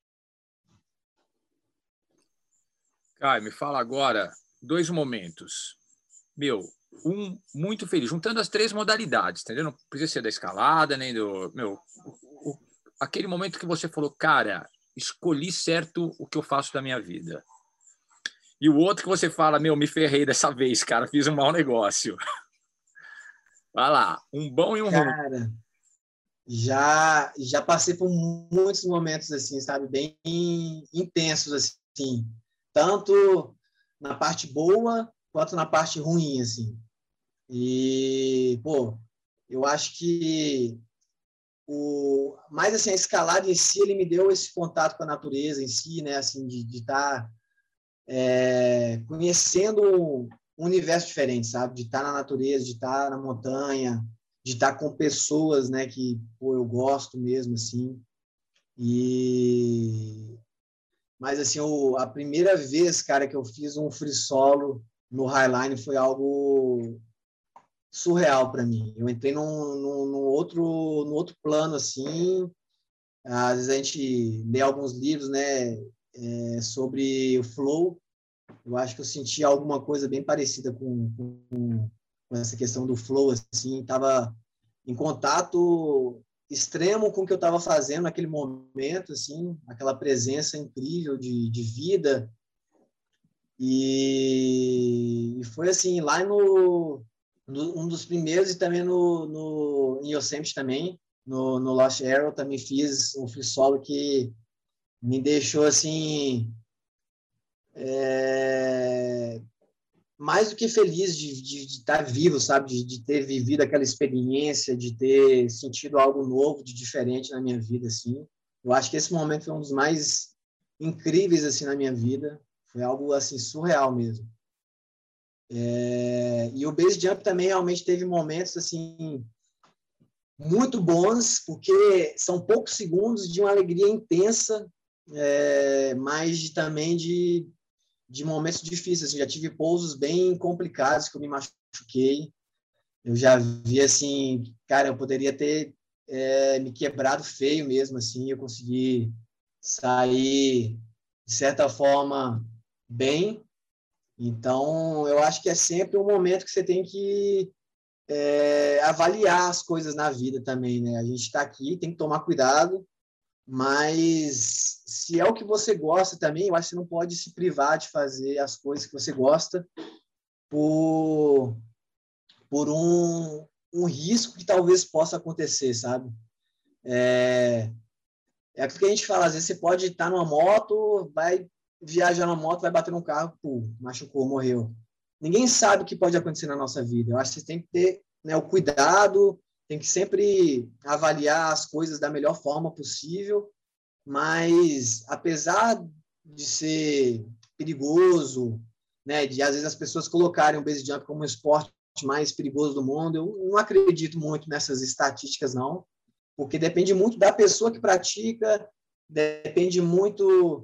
Caio, me fala agora dois momentos. Meu, um muito feliz, juntando as três modalidades, entendeu? Não precisa ser da escalada, nem do... Meu, o, o, aquele momento que você falou, cara, escolhi certo o que eu faço da minha vida. E o outro que você fala, meu, me ferrei dessa vez, cara, fiz um mau negócio. Vai lá, um bom e um ruim. Cara, já, já passei por muitos momentos, assim, sabe? Bem intensos, assim. Tanto na parte boa quanto na parte ruim, assim. E, pô, eu acho que o mais assim a escalada em si ele me deu esse contato com a natureza em si, né, assim de estar tá, é, conhecendo um universo diferente, sabe, de estar tá na natureza, de estar tá na montanha, de estar tá com pessoas, né, que pô, eu gosto mesmo, assim. E mas assim o, a primeira vez, cara, que eu fiz um free solo no Highline foi algo surreal para mim. Eu entrei num, num, num outro no outro plano, assim. Às vezes a gente lê alguns livros, né, é, sobre o flow. Eu acho que eu senti alguma coisa bem parecida com, com, com essa questão do flow, assim. Estava em contato extremo com o que eu estava fazendo naquele momento, assim, aquela presença incrível de, de vida. E, e foi assim, lá no, no um dos primeiros e também no, no em Yosemite também, no, no Lost Arrow, também fiz um free solo que me deixou assim é, mais do que feliz de, de, de estar vivo, sabe? De, de ter vivido aquela experiência, de ter sentido algo novo, de diferente na minha vida, assim. Eu acho que esse momento foi um dos mais incríveis assim na minha vida. Foi algo assim surreal mesmo. É, e o base jump também realmente teve momentos assim muito bons, porque são poucos segundos de uma alegria intensa, é, mas de, também de, de momentos difíceis. Assim, já tive pousos bem complicados que eu me machuquei. Eu já vi assim, cara, eu poderia ter é, me quebrado feio mesmo, assim, eu consegui sair de certa forma bem. Então, eu acho que é sempre um momento que você tem que é, avaliar as coisas na vida também, né? A gente está aqui, tem que tomar cuidado, mas se é o que você gosta também, eu acho que você não pode se privar de fazer as coisas que você gosta por, por um, um risco que talvez possa acontecer, sabe? É, é aquilo que a gente fala, às vezes você pode estar numa moto, vai viajar na moto, vai bater num carro, pô, machucou, morreu. Ninguém sabe o que pode acontecer na nossa vida. Eu acho que você tem que ter, né, o cuidado, tem que sempre avaliar as coisas da melhor forma possível, mas apesar de ser perigoso, né, de às vezes as pessoas colocarem o base jump como o esporte mais perigoso do mundo, eu não acredito muito nessas estatísticas, não, porque depende muito da pessoa que pratica, depende muito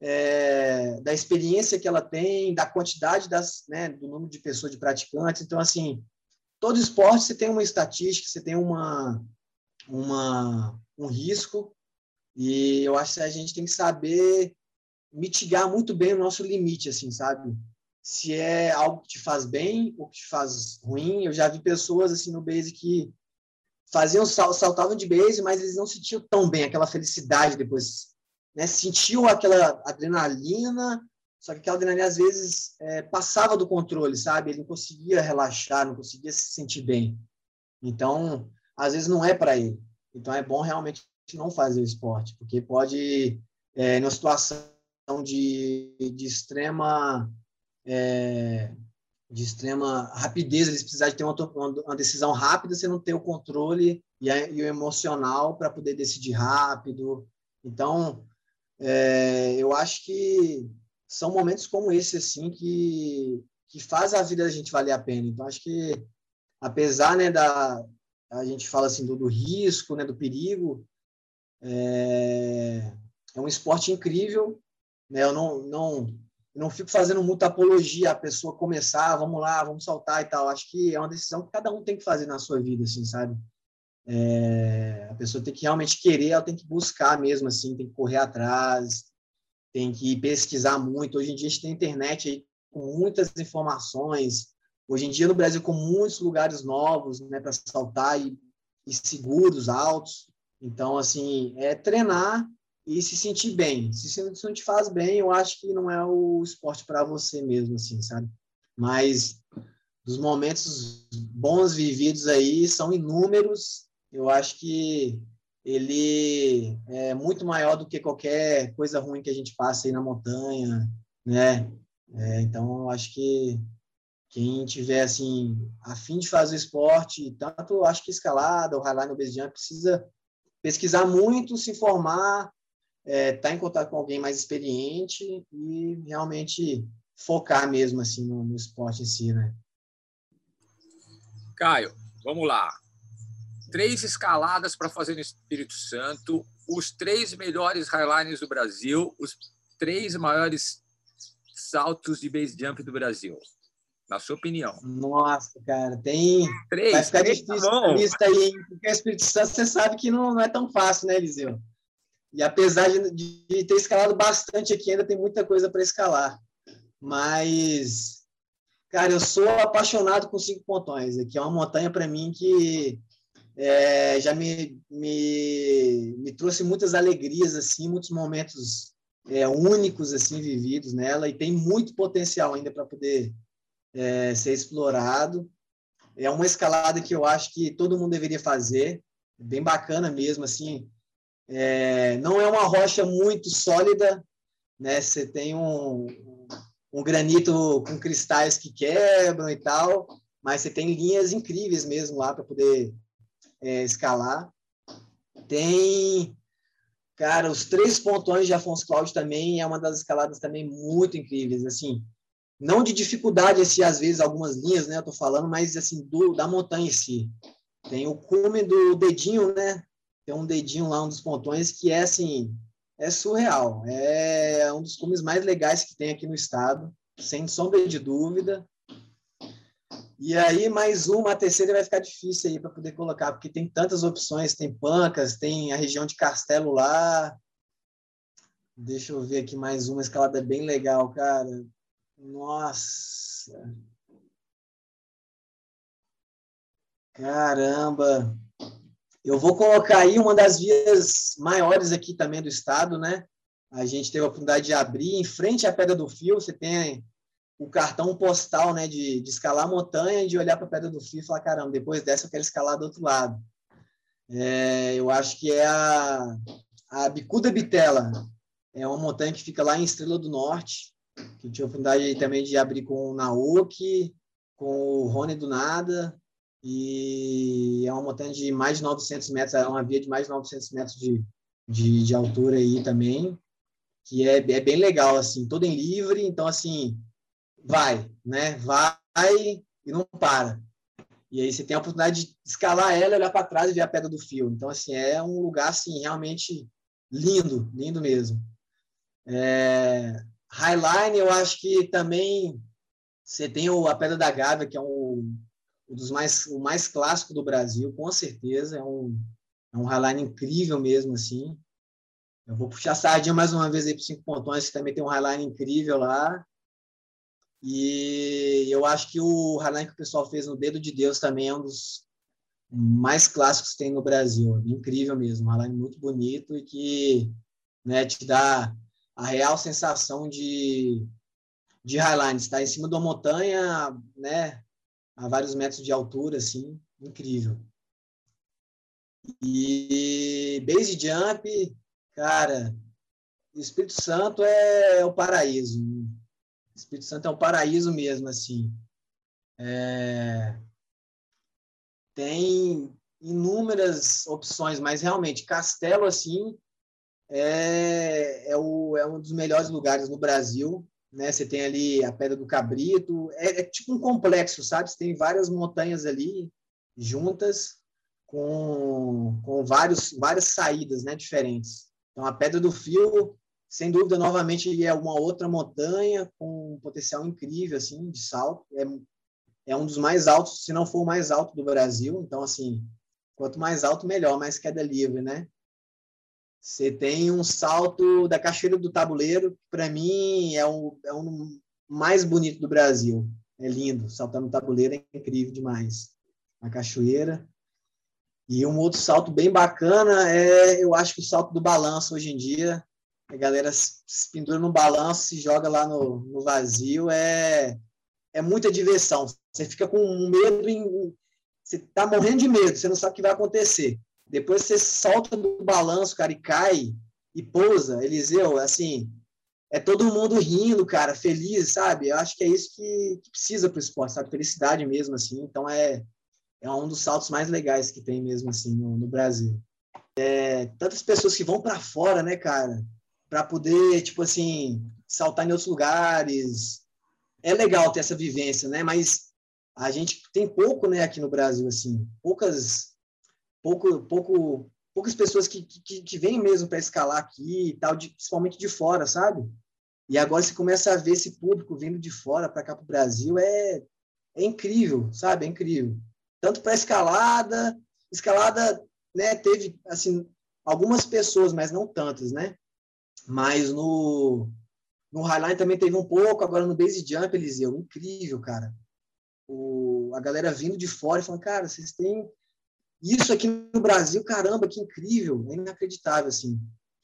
é, da experiência que ela tem, da quantidade das, né, do número de pessoas, de praticantes. Então, assim, todo esporte você tem uma estatística, você tem uma, uma, um risco, e eu acho que a gente tem que saber mitigar muito bem o nosso limite, assim, sabe? Se é algo que te faz bem ou que te faz ruim. Eu já vi pessoas assim no base que faziam saltavam de base, mas eles não sentiam tão bem aquela felicidade depois, né? Sentiam aquela adrenalina, só que aquela adrenalina às vezes é, passava do controle, sabe? Ele não conseguia relaxar, não conseguia se sentir bem. Então, às vezes não é para ele. Então é bom realmente não fazer o esporte, porque pode, é, numa situação de, de extrema é, de extrema rapidez, eles precisarem ter uma, uma decisão rápida, você não ter o controle e, a, e o emocional para poder decidir rápido. Então, é, eu acho que são momentos como esse assim que que faz a vida da gente valer a pena. Então, acho que apesar, né, da a gente fala assim do, do risco, né, do perigo, é, é um esporte incrível, né? Eu não não eu não fico fazendo muita apologia à pessoa começar, vamos lá, vamos saltar e tal. Acho que é uma decisão que cada um tem que fazer na sua vida, assim, sabe? É, a pessoa tem que realmente querer, ela tem que buscar mesmo, assim, tem que correr atrás, tem que pesquisar muito. Hoje em dia a gente tem internet aí com muitas informações. Hoje em dia no Brasil com muitos lugares novos, né, para saltar e, e seguros, altos. Então, assim, é treinar e se sentir bem. Se isso não te faz bem, eu acho que não é o esporte para você mesmo, assim, sabe? Mas os momentos bons vividos aí são inúmeros. Eu acho que ele é muito maior do que qualquer coisa ruim que a gente passa aí na montanha, né? É, então, eu acho que quem tiver, assim, a fim de fazer esporte, tanto eu acho que escalada, o highline, o base jump, precisa pesquisar muito, se informar, é, estar em contato com alguém mais experiente e realmente focar mesmo, assim, no, no esporte em si, né? Caio, vamos lá. Três escaladas para fazer no Espírito Santo, os três melhores highlines do Brasil, os três maiores saltos de base jump do Brasil, na sua opinião. Nossa, cara, tem... Três, vai ficar três, difícil tá essa lista aí, porque o Espírito Santo você sabe que não, não é tão fácil, né, Eliseu? E apesar de, de ter escalado bastante aqui, ainda tem muita coisa para escalar. Mas, cara, eu sou apaixonado com Cinco Pontões. Aqui é uma montanha para mim que é, já me, me, me trouxe muitas alegrias, assim, muitos momentos é, únicos assim vividos nela, e tem muito potencial ainda para poder é, ser explorado. É uma escalada que eu acho que todo mundo deveria fazer, bem bacana mesmo, assim. É, não é uma rocha muito sólida, né? Você tem um, um granito com cristais que quebram e tal, mas você tem linhas incríveis mesmo lá para poder é, escalar. Tem, cara, os Três Pontões de Afonso Cláudio também é uma das escaladas também muito incríveis, assim, não de dificuldade, assim, às vezes, algumas linhas, né, eu tô falando, mas, assim, do, da montanha em si. Tem o cume do dedinho, né, tem um dedinho lá, um dos pontões, que é, assim, é surreal, é um dos cumes mais legais que tem aqui no estado, sem sombra de dúvida. E aí, mais uma, a terceira vai ficar difícil aí para poder colocar, porque tem tantas opções, tem Pancas, tem a região de Castelo lá. Deixa eu ver aqui mais uma escalada bem legal, cara. Nossa! Caramba! Eu vou colocar aí uma das vias maiores aqui também do estado, né? A gente teve a oportunidade de abrir em frente à Pedra do Fio, você tem o cartão postal, né, de, de escalar a montanha e de olhar para a Pedra do Fio e falar, caramba, depois dessa eu quero escalar do outro lado. É, eu acho que é a, a Bicuda Bitela. É uma montanha que fica lá em Estrela do Norte, que eu tive a oportunidade também de abrir com o Naoki, com o Rony do Nada, e é uma montanha de mais de novecentos metros, é uma via de mais de novecentos metros de, de, de altura aí também, que é, é bem legal, assim, toda em livre, então, assim, vai, né? Vai e não para. E aí você tem a oportunidade de escalar ela, olhar para trás e ver a Pedra do Fio. Então, assim, é um lugar, assim, realmente lindo, lindo mesmo. É... Highline, eu acho que também você tem o, a Pedra da Gávea, que é um, um dos mais, o mais clássico do Brasil, com certeza. É um, é um highline incrível mesmo, assim. Eu vou puxar a sardinha mais uma vez aí para os Cinco Pontões, que também tem um highline incrível lá. E eu acho que o highline que o pessoal fez no Dedo de Deus também é um dos mais clássicos que tem no Brasil. Incrível mesmo, um highline muito bonito e que, né, te dá a real sensação de, de highline. Está em cima de uma montanha, né, a vários metros de altura, assim, incrível. E base jump, cara, o Espírito Santo é, é o paraíso. O Espírito Santo é um paraíso mesmo, assim. É... Tem inúmeras opções, mas realmente, Castelo, assim, é, é, o, é um dos melhores lugares no Brasil. né? Você tem ali a Pedra do Cabrito, é, é tipo um complexo, sabe? Você tem várias montanhas ali juntas com, com vários, várias saídas, né, diferentes. Então, a Pedra do Fio, sem dúvida, novamente, é uma outra montanha com um potencial incrível, assim, de salto. É, é um dos mais altos, se não for o mais alto do Brasil. Então, assim, quanto mais alto, melhor, mais queda livre, né? Você tem um salto da Cachoeira do Tabuleiro, que para mim é um, é um mais bonito do Brasil. É lindo, saltar no tabuleiro é incrível demais. A cachoeira. E um outro salto bem bacana é, eu acho que o salto do balanço hoje em dia. A galera se pendura no balanço, se joga lá no, no vazio. É, é muita diversão. Você fica com medo, em, você está morrendo de medo, você não sabe o que vai acontecer. Depois você solta do balanço, cara, e cai e pousa, Eliseu, assim, é todo mundo rindo, cara, feliz, sabe? Eu acho que é isso que, que precisa para o esporte, sabe? Felicidade mesmo, assim. Então, é, é um dos saltos mais legais que tem mesmo, assim, no, no Brasil. É, tantas pessoas que vão para fora, né, cara, para poder, tipo assim, saltar em outros lugares. É legal ter essa vivência, né? Mas a gente tem pouco, né, aqui no Brasil, assim, poucas, pouco, pouco, poucas pessoas que, que, que vêm mesmo para escalar aqui e tal, de, principalmente de fora, sabe? E agora você começa a ver esse público vindo de fora para cá para o Brasil, é, é incrível, sabe? É incrível. Tanto para escalada, escalada, né, teve, assim, algumas pessoas, mas não tantas, né? Mas no, no Highline também teve um pouco, agora no Base Jump, Eliseu, incrível, cara. O, a galera vindo de fora e falando, cara, vocês têm isso aqui no Brasil, caramba, que incrível, é inacreditável, assim.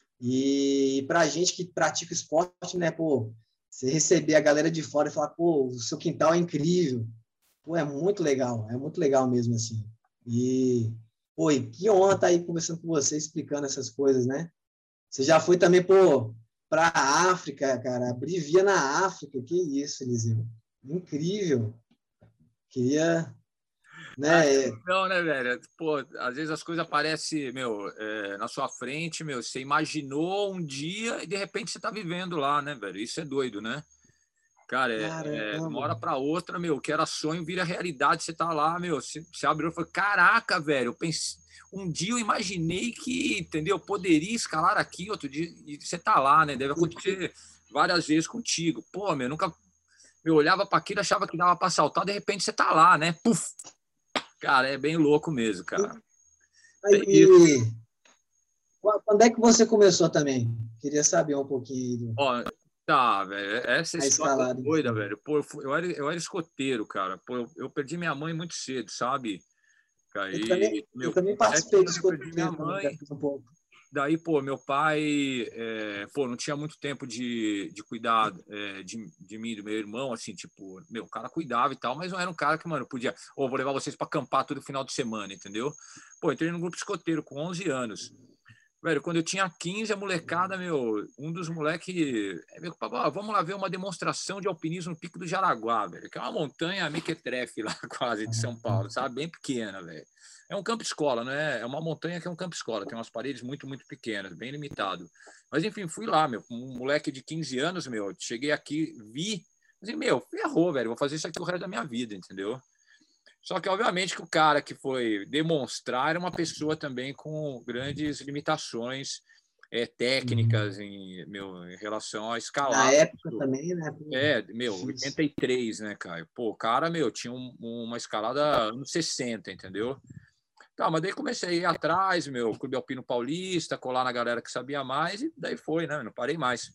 E pra gente que pratica esporte, né, pô, você receber a galera de fora e falar, pô, o seu quintal é incrível, pô, é muito legal, é muito legal mesmo, assim. E, pô, e que honra estar aí conversando com você, explicando essas coisas, né? Você já foi também, pô, para a África, cara, abrir via na África, que isso, Eliseu. Incrível. Queria, Ah, né? não, né, velho? Pô, às vezes as coisas aparecem, meu, é, na sua frente, meu, você imaginou um dia e de repente você tá vivendo lá, né, velho? Isso é doido, né? Cara, é, é, de uma Caramba. hora para outra, meu, que era sonho vira realidade. Você tá lá, meu, você, você abriu e falou: caraca, velho, eu pensei, um dia eu imaginei que, entendeu? Poderia escalar aqui, outro dia, e você tá lá, né? Deve acontecer várias vezes contigo. Pô, meu, nunca. Eu olhava para aquilo, achava que dava para saltar, de repente você tá lá, né? Puf! Cara, é bem louco mesmo, cara. Tem isso. E quando é que você começou também? Queria saber um pouquinho Ó, tá, velho. Essa da história é escalada em doida, si. velho. Pô, eu, fui- eu era, eu era escoteiro, cara. Pô, eu, eu perdi minha mãe muito cedo, sabe? Cara, Eu também, e, eu meu, também com sete participei de anos eu perdi minha escoteiro também, já mãe. fiz um pouco. Daí, pô, meu pai, é, pô, não tinha muito tempo de, de cuidar é, de, de mim e do meu irmão, assim, tipo, meu, o cara cuidava e tal, mas não era um cara que, mano, podia, ou vou levar vocês para acampar todo final de semana, entendeu? Pô, entrei num grupo escoteiro com onze anos. Velho, quando eu tinha quinze, a molecada, meu, um dos moleques, é, meu, ah, vamos lá ver uma demonstração de alpinismo no Pico do Jaraguá, velho, que é uma montanha mequetrefe lá, quase, de São Paulo, sabe? Bem pequena, velho. É um campo escola, né? É uma montanha que é um campo escola, tem umas paredes muito, muito pequenas, bem limitado. Mas, enfim, fui lá, meu, com um moleque de quinze anos, meu, cheguei aqui, vi, assim, meu, ferrou, velho, vou fazer isso aqui o resto da minha vida, entendeu? Só que, obviamente, que o cara que foi demonstrar era uma pessoa também com grandes limitações é, técnicas Uhum. em, meu, em relação a Na escalar. época também, né? Pô, É, meu, difícil. oitenta e três, né, Caio? Pô, o cara, meu, tinha um, uma escalada anos sessenta, entendeu? Tá, mas daí comecei a ir atrás, meu, Clube Alpino Paulista, colar na galera que sabia mais, e daí foi, né? Não parei mais.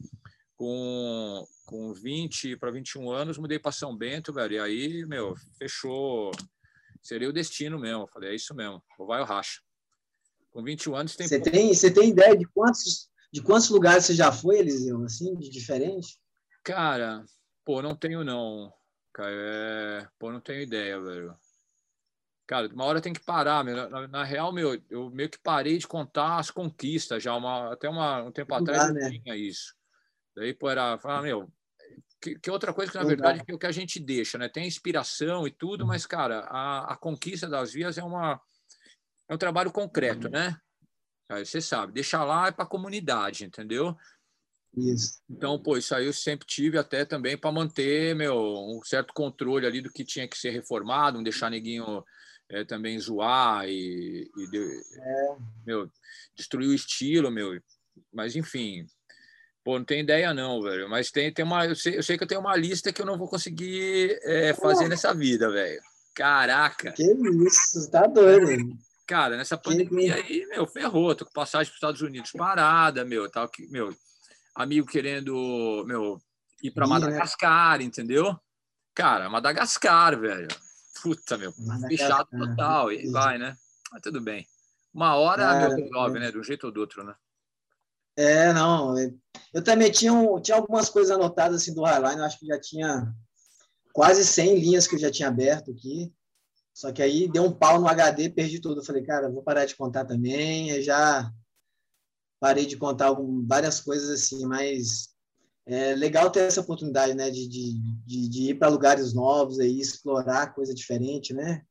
Com, com vinte para vinte e um anos, mudei para São Bento, velho, e aí, meu, fechou. Seria o destino mesmo. Eu falei, é isso mesmo, ou vai ou racha. Com vinte e um anos tem Você pouco. tem, você tem ideia de quantos, de quantos lugares você já foi, Eliseu, assim, de diferente? Cara, pô, não tenho não. Cara, é... Pô, não tenho ideia, velho. Cara, uma hora tem que parar, meu. Na, na real, meu, eu meio que parei de contar as conquistas já. Uma, até uma, um tempo Não atrás dá, eu né? tinha isso. Daí, pô, era falar, meu, que, que outra coisa que, na Não dá. verdade, é o que a gente deixa, né? Tem inspiração e tudo, mas, cara, a, a conquista das vias é, uma, é um trabalho concreto, né? Aí você sabe, deixar lá é para a comunidade, entendeu? Isso. Então, pô, isso aí eu sempre tive até também para manter, meu, um certo controle ali do que tinha que ser reformado, não deixar neguinho é, também zoar e, e de, meu, destruir o estilo, meu. Mas, enfim, pô, não tem ideia não, velho. Mas tem, tem uma, eu sei, eu sei que eu tenho uma lista que eu não vou conseguir é, fazer nessa vida, velho. Caraca! Que isso, tá doido. Cara, nessa Que... pandemia aí, meu, ferrou. Tô com passagem para os Estados Unidos parada, meu, tal, que, meu, amigo querendo, meu, ir para Ih, né? Madagascar, entendeu? Cara, Madagascar, velho. Puta, meu, fechado Madagascar. total. E aí vai, né? Mas tudo bem. Uma hora, meu, Cara, resolve, né? De um jeito ou do outro, né? é, não. Eu também tinha, um, tinha algumas coisas anotadas assim do Highline, eu acho que já tinha quase cem linhas que eu já tinha aberto aqui. Só que aí deu um pau no H D, perdi tudo. Eu falei, cara, vou parar de contar também. Eu já parei de contar algum, várias coisas assim, mas é legal ter essa oportunidade, né, de, de, de, de ir para lugares novos aí, explorar coisa diferente, né?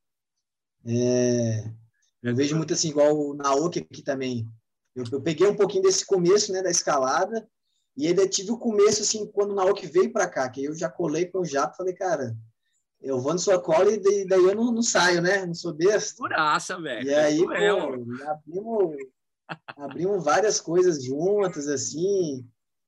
É, eu vejo muito assim, igual o Naoki aqui também. Eu, eu peguei um pouquinho desse começo, né, da escalada, e ainda tive o começo, assim, quando o Naoki veio para cá, que eu já colei com o Jato, falei, cara, eu vou na sua cola e daí eu não, não saio, né? Não sou besta. Figuraça, velho. E É isso aí, mesmo. pô, abrimos, abrimos várias coisas juntas, assim,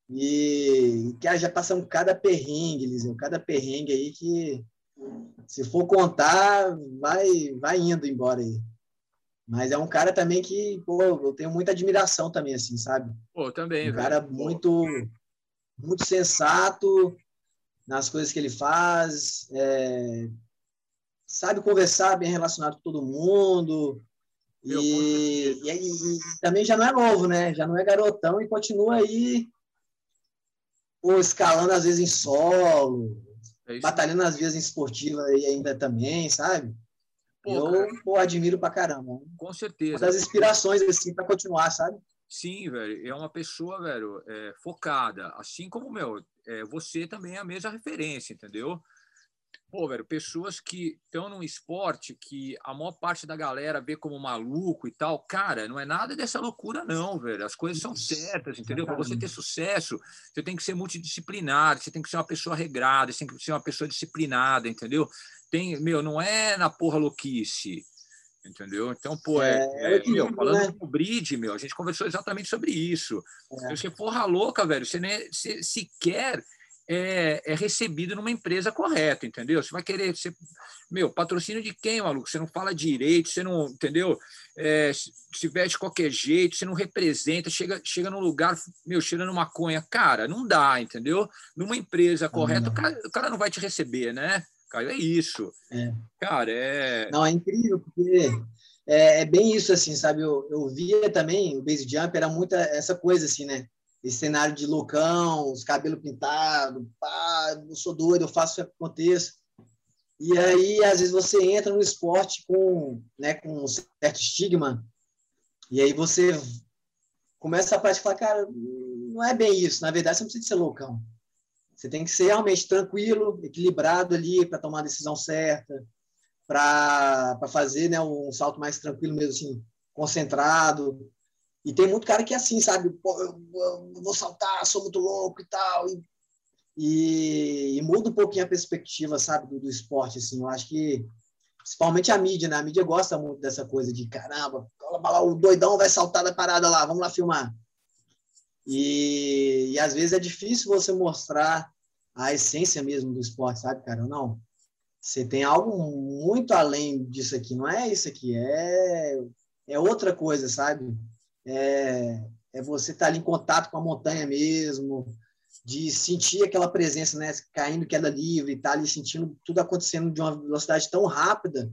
e que já passamos cada perrengue, Liseu, cada perrengue aí que, se for contar, vai, vai indo embora aí. Mas é um cara também que, pô, eu tenho muita admiração também, assim, sabe? Pô, também, Um velho. cara muito, muito sensato nas coisas que ele faz, é, sabe conversar bem relacionado com todo mundo, Meu, com e, e, e, também já não é novo, né? Já não é garotão e continua aí, pô, escalando às vezes em solo, é isso mesmo. batalhando às vezes em esportiva aí ainda também, sabe? Pô, cara, Eu, pô, admiro pra caramba. com Uma certeza. das inspirações, assim, para continuar, sabe? Sim, velho, é uma pessoa, velho, é, focada. Assim como, meu, é, você também é a mesma referência, entendeu? Pô, velho, pessoas que estão num esporte que a maior parte da galera vê como maluco e tal, cara, não é nada dessa loucura, não, velho. As coisas são certas, entendeu? Para você ter sucesso, você tem que ser multidisciplinar, você tem que ser uma pessoa regrada, você tem que ser uma pessoa disciplinada, entendeu? Tem, meu, não é na porra louquice. Entendeu? Então, pô, é, É, é o é, meu, equilíbrio, falando né? do grid, meu, a gente conversou exatamente sobre isso. Se É. você porra louca, velho, você, nem, você sequer é, é recebido numa empresa correta, entendeu? Você vai querer ser, meu, patrocínio de quem, maluco? Você não fala direito, você não, entendeu? É, se veste de qualquer jeito, você não representa, chega, chega num lugar, meu, cheirando maconha. Cara, não dá, entendeu? Numa empresa Não, não correta, o dá. cara, o cara não vai te receber, né? Cara, é isso. É. Cara, é. Não, é incrível, porque é, é bem isso, assim, sabe? Eu, eu via também, o base jump era muita essa coisa, assim, né? Esse cenário de loucão, os cabelos pintados, pá, eu sou doido, eu faço o que aconteça. E aí, às vezes, você entra no esporte com, né, com um certo estigma, e aí você começa a praticar, cara, não é bem isso. Na verdade, você não precisa ser loucão. Você tem que ser realmente tranquilo, equilibrado ali para tomar a decisão certa, para fazer, né, um salto mais tranquilo mesmo, assim, concentrado. E tem muito cara que é assim, sabe? Pô, eu, eu vou saltar, sou muito louco e tal. E, e, e muda um pouquinho a perspectiva, sabe, do, do esporte, assim. Eu acho que, principalmente a mídia, né? A mídia gosta muito dessa coisa de, caramba, o doidão vai saltar da parada lá, vamos lá filmar. E, e às vezes é difícil você mostrar a essência mesmo do esporte, sabe, cara? Não. Você tem algo muito além disso aqui, não é isso aqui, é, é outra coisa, sabe? É, é você estar ali em contato com a montanha mesmo, de sentir aquela presença, né? Caindo queda livre, estar ali sentindo tudo acontecendo de uma velocidade tão rápida.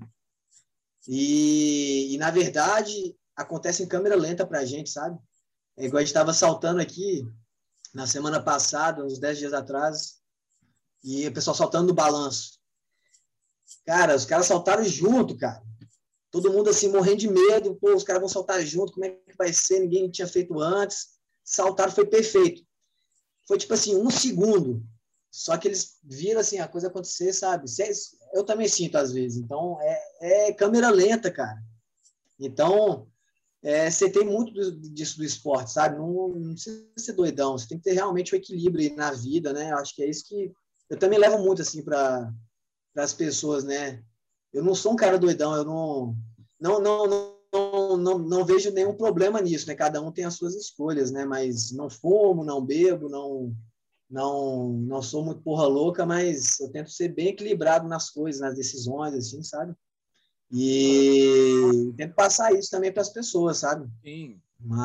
E, e na verdade, acontece em câmera lenta para a gente, sabe? É igual a gente estava saltando aqui na semana passada, uns dez dias atrás, e o pessoal saltando no balanço. Cara, os caras saltaram junto, cara. Todo mundo assim, morrendo de medo. Pô, os caras vão saltar junto, como é que vai ser? Ninguém tinha feito antes. Saltaram, foi perfeito. Foi tipo assim, um segundo. Só que eles viram assim, a coisa acontecer, sabe? Eu também sinto às vezes. Então, é, é câmera lenta, cara. Então, é, você tem muito do, disso do esporte, sabe? Não, não precisa ser doidão, você tem que ter realmente o equilíbrio aí na vida, né? Eu acho que é isso que eu também levo muito assim para as pessoas, né? Eu não sou um cara doidão, eu não não, não, não, não, não, não vejo nenhum problema nisso, né? Cada um tem as suas escolhas, né? Mas não fumo, não bebo, não não não sou muito porra louca, mas eu tento ser bem equilibrado nas coisas, nas decisões, assim, sabe? E tento passar isso também para as pessoas, sabe? Sim.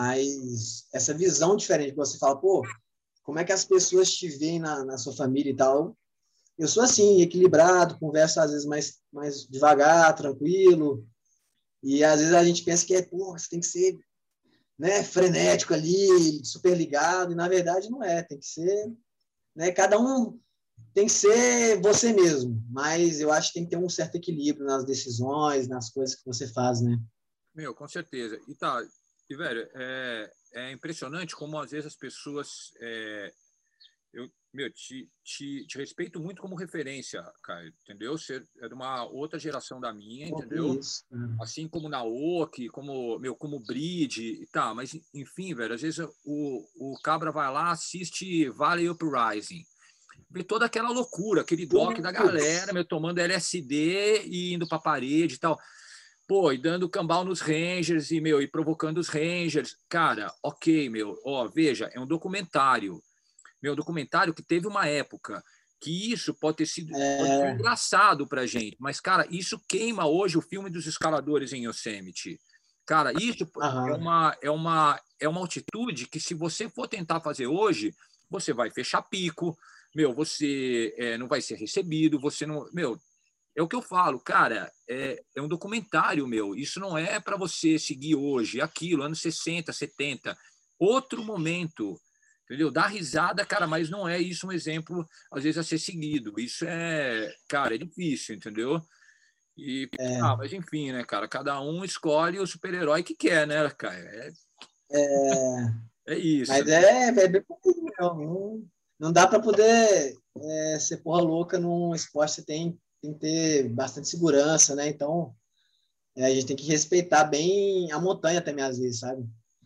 Mas essa visão diferente, que você fala, pô, como é que as pessoas te veem na, na sua família e tal? Eu sou assim, equilibrado, converso às vezes mais, mais devagar, tranquilo, e às vezes a gente pensa que é, pô, você tem que ser, né, frenético ali, super ligado, e na verdade não é, tem que ser, né, cada um tem que ser você mesmo, mas eu acho que tem que ter um certo equilíbrio nas decisões, nas coisas que você faz, né? Meu, com certeza. E tá, e velho, é, é impressionante como às vezes as pessoas. É, eu, meu, te, te, te respeito muito como referência, cara, entendeu? Você é de uma outra geração da minha, Pô, que entendeu? isso, cara. Assim como Naoki, como, meu, como Bride, e tá, mas enfim, velho, às vezes o, o Cabra vai lá, assiste Valley Uprising, vê toda aquela loucura, aquele doc da galera, Putz. meu, tomando L S D e indo pra parede e tal. Pô, e dando cambal nos Rangers e, meu, e provocando os Rangers. Cara, ok, meu, ó, veja, é um documentário. Meu, um documentário que teve uma época que isso pode ter sido, pode ser É, engraçado pra gente, mas, cara, isso queima hoje o filme dos escaladores em Yosemite. Cara, isso é aham. uma, é uma, é uma altitude que, se você for tentar fazer hoje, você vai fechar pico, meu, você é, não vai ser recebido, você não. Meu, é o que eu falo, cara, é, é um documentário, meu. Isso não é para você seguir hoje, aquilo, anos sessenta, setenta, outro momento, entendeu? Dá risada, cara, mas não é isso um exemplo, às vezes, a ser seguido. Isso é, cara, é difícil, entendeu? E, ah, É, mas enfim, né, cara? Cada um escolhe o super-herói que quer, né, cara? É, é, é isso, mas né? é, é bem por aí, meu. Não, não dá para poder é, ser porra louca num esporte, você tem, tem que ter bastante segurança, né? Então, é, a gente tem que respeitar bem a montanha também, às vezes, sabe?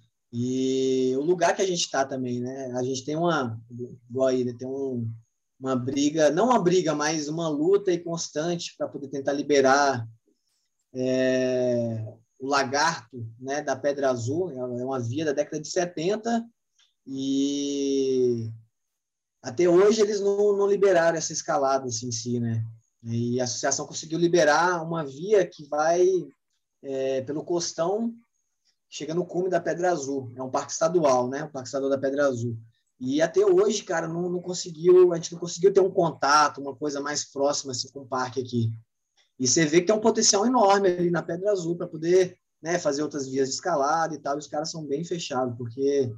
E o lugar que a gente está também, né? A gente tem uma, igual aí, né? Tem um, uma briga, não uma briga, mas uma luta aí constante para poder tentar liberar é, o lagarto, né, da Pedra Azul. É uma via da década de setenta e até hoje eles não, não liberaram essa escalada assim, em si, né? E a associação conseguiu liberar uma via que vai é, pelo Costão, chega no cume da Pedra Azul. É um parque estadual, né? O Parque Estadual da Pedra Azul. E até hoje, cara, não, não conseguiu, a gente não conseguiu ter um contato, uma coisa mais próxima assim, com o parque aqui. E você vê que tem um potencial enorme ali na Pedra Azul para poder, né, fazer outras vias de escalada e tal. E os caras são bem fechados, porque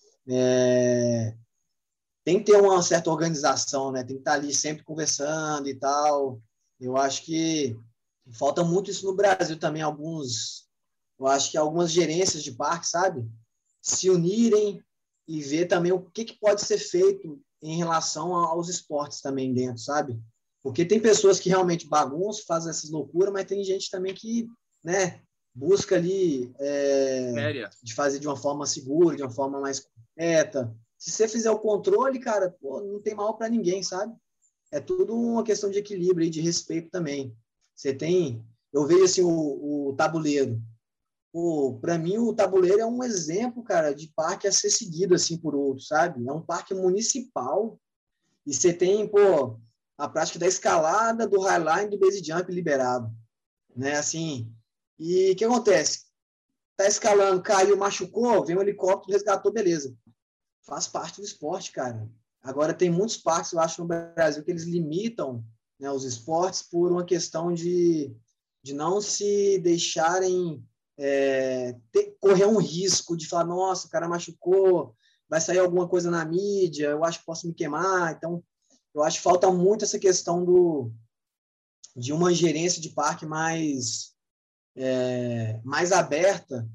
é, tem que ter uma certa organização, né? Tem que estar ali sempre conversando e tal. Eu acho que falta muito isso no Brasil também, alguns, eu acho que algumas gerências de parque, sabe? Se unirem e ver também o que, que pode ser feito em relação aos esportes também dentro, sabe? Porque tem pessoas que realmente bagunçam, fazem essas loucuras, mas tem gente também que, né, busca ali é, Séria. de fazer de uma forma segura, de uma forma mais correta. Se você fizer o controle, cara, pô, não tem mal para ninguém, sabe? É tudo uma questão de equilíbrio e de respeito também. Você tem, eu vejo assim o, o tabuleiro. Para mim o tabuleiro é um exemplo, cara, de parque a ser seguido assim por outros, sabe? É um parque municipal e você tem, pô, a prática da escalada, do highline, do base jump liberado, né? Assim, e o que acontece? Tá escalando, caiu, machucou, vem um helicóptero, resgatou, beleza. Faz parte do esporte, cara. Agora, tem muitos parques, eu acho, no Brasil, que eles limitam, né, os esportes por uma questão de, de não se deixarem é, ter, correr um risco de falar, nossa, o cara machucou, vai sair alguma coisa na mídia, eu acho que posso me queimar. Então, eu acho que falta muito essa questão do, de uma gerência de parque mais, é, mais aberta,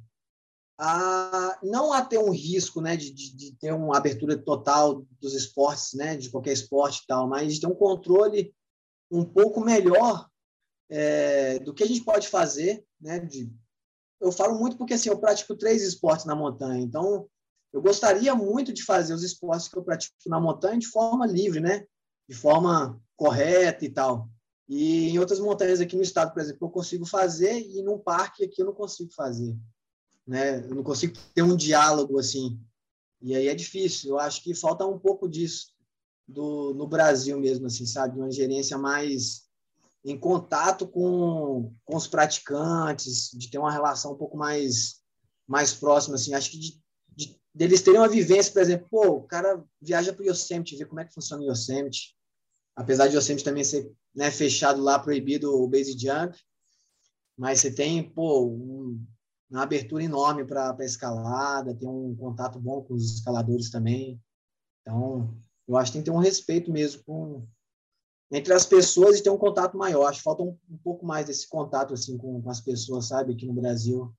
a não a ter um risco, né, de, de, de ter uma abertura total dos esportes, né, de qualquer esporte e tal, mas de ter um controle um pouco melhor é, do que a gente pode fazer, né, de eu falo muito porque assim, eu pratico três esportes na montanha, então eu gostaria muito de fazer os esportes que eu pratico na montanha de forma livre, né? De forma correta e tal. E em outras montanhas aqui no estado, por exemplo, eu consigo fazer e num parque aqui eu não consigo fazer, né? Eu não consigo ter um diálogo assim. E aí é difícil. Eu acho que falta um pouco disso do, no Brasil mesmo, assim, sabe? Uma gerência mais em contato com, com os praticantes, de ter uma relação um pouco mais, mais próxima, assim. Acho que de, de, deles terem uma vivência, por exemplo, pô, o cara viaja para o Yosemite, vê como é que funciona o Yosemite. Apesar de Yosemite também ser, né, fechado lá, proibido o base jump, mas você tem, pô, um, uma abertura enorme para a escalada, tem um contato bom com os escaladores também. Então, eu acho que tem que ter um respeito mesmo com, entre as pessoas e ter um contato maior. Acho que falta um, um pouco mais desse contato assim, com, com as pessoas, sabe, aqui no Brasil.